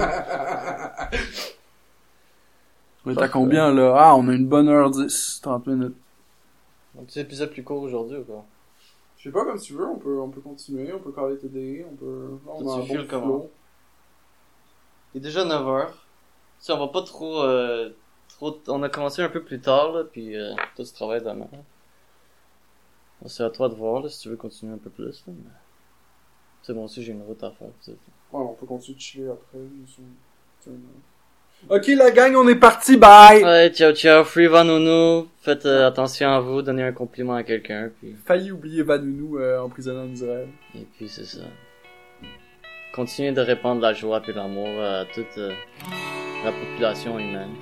On est à combien là? Ah, on a une bonne heure dix, trente minutes. Un petit épisode plus court aujourd'hui ou quoi? Je sais pas, comme tu veux, on peut, on peut continuer, on peut caler T D, on peut... On a un Tu bon files comment? flow. Il est déjà neuf heures. Tu sais, on va pas trop, euh, trop, on a commencé un peu plus tard, là, pis, euh, toi tu travailles demain. C'est à toi de voir, là, si tu veux continuer un peu plus, là, mais... C'est bon, aussi j'ai une route à faire, c'est tout. Ouais, on peut continuer de chiller après. Sur... Ok, la gang, on est parti, bye! Ouais, ciao ciao, free Vanounou, faites euh, attention à vous, donnez un compliment à quelqu'un, puis... Failli oublier Vanounou euh, emprisonné en Israël. Et puis c'est ça. Continuez de répandre la joie et l'amour à toute euh, la population humaine.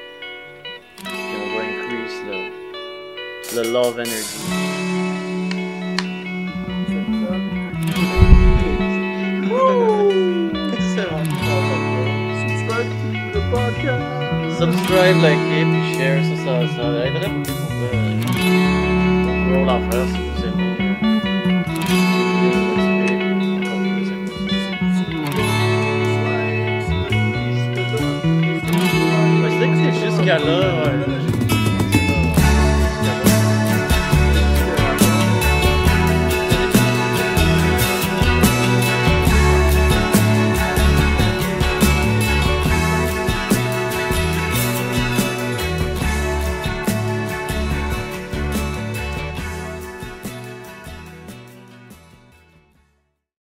Puis on va increase le, le love energy. C'est bon. Subscribe to the podcast. Subscribe, liker, puis share, ça, ça, ça aiderait beaucoup pour, euh, pour grow l'affaire si vous aimez. Euh, ouais, c'est que c'est jusqu'à là.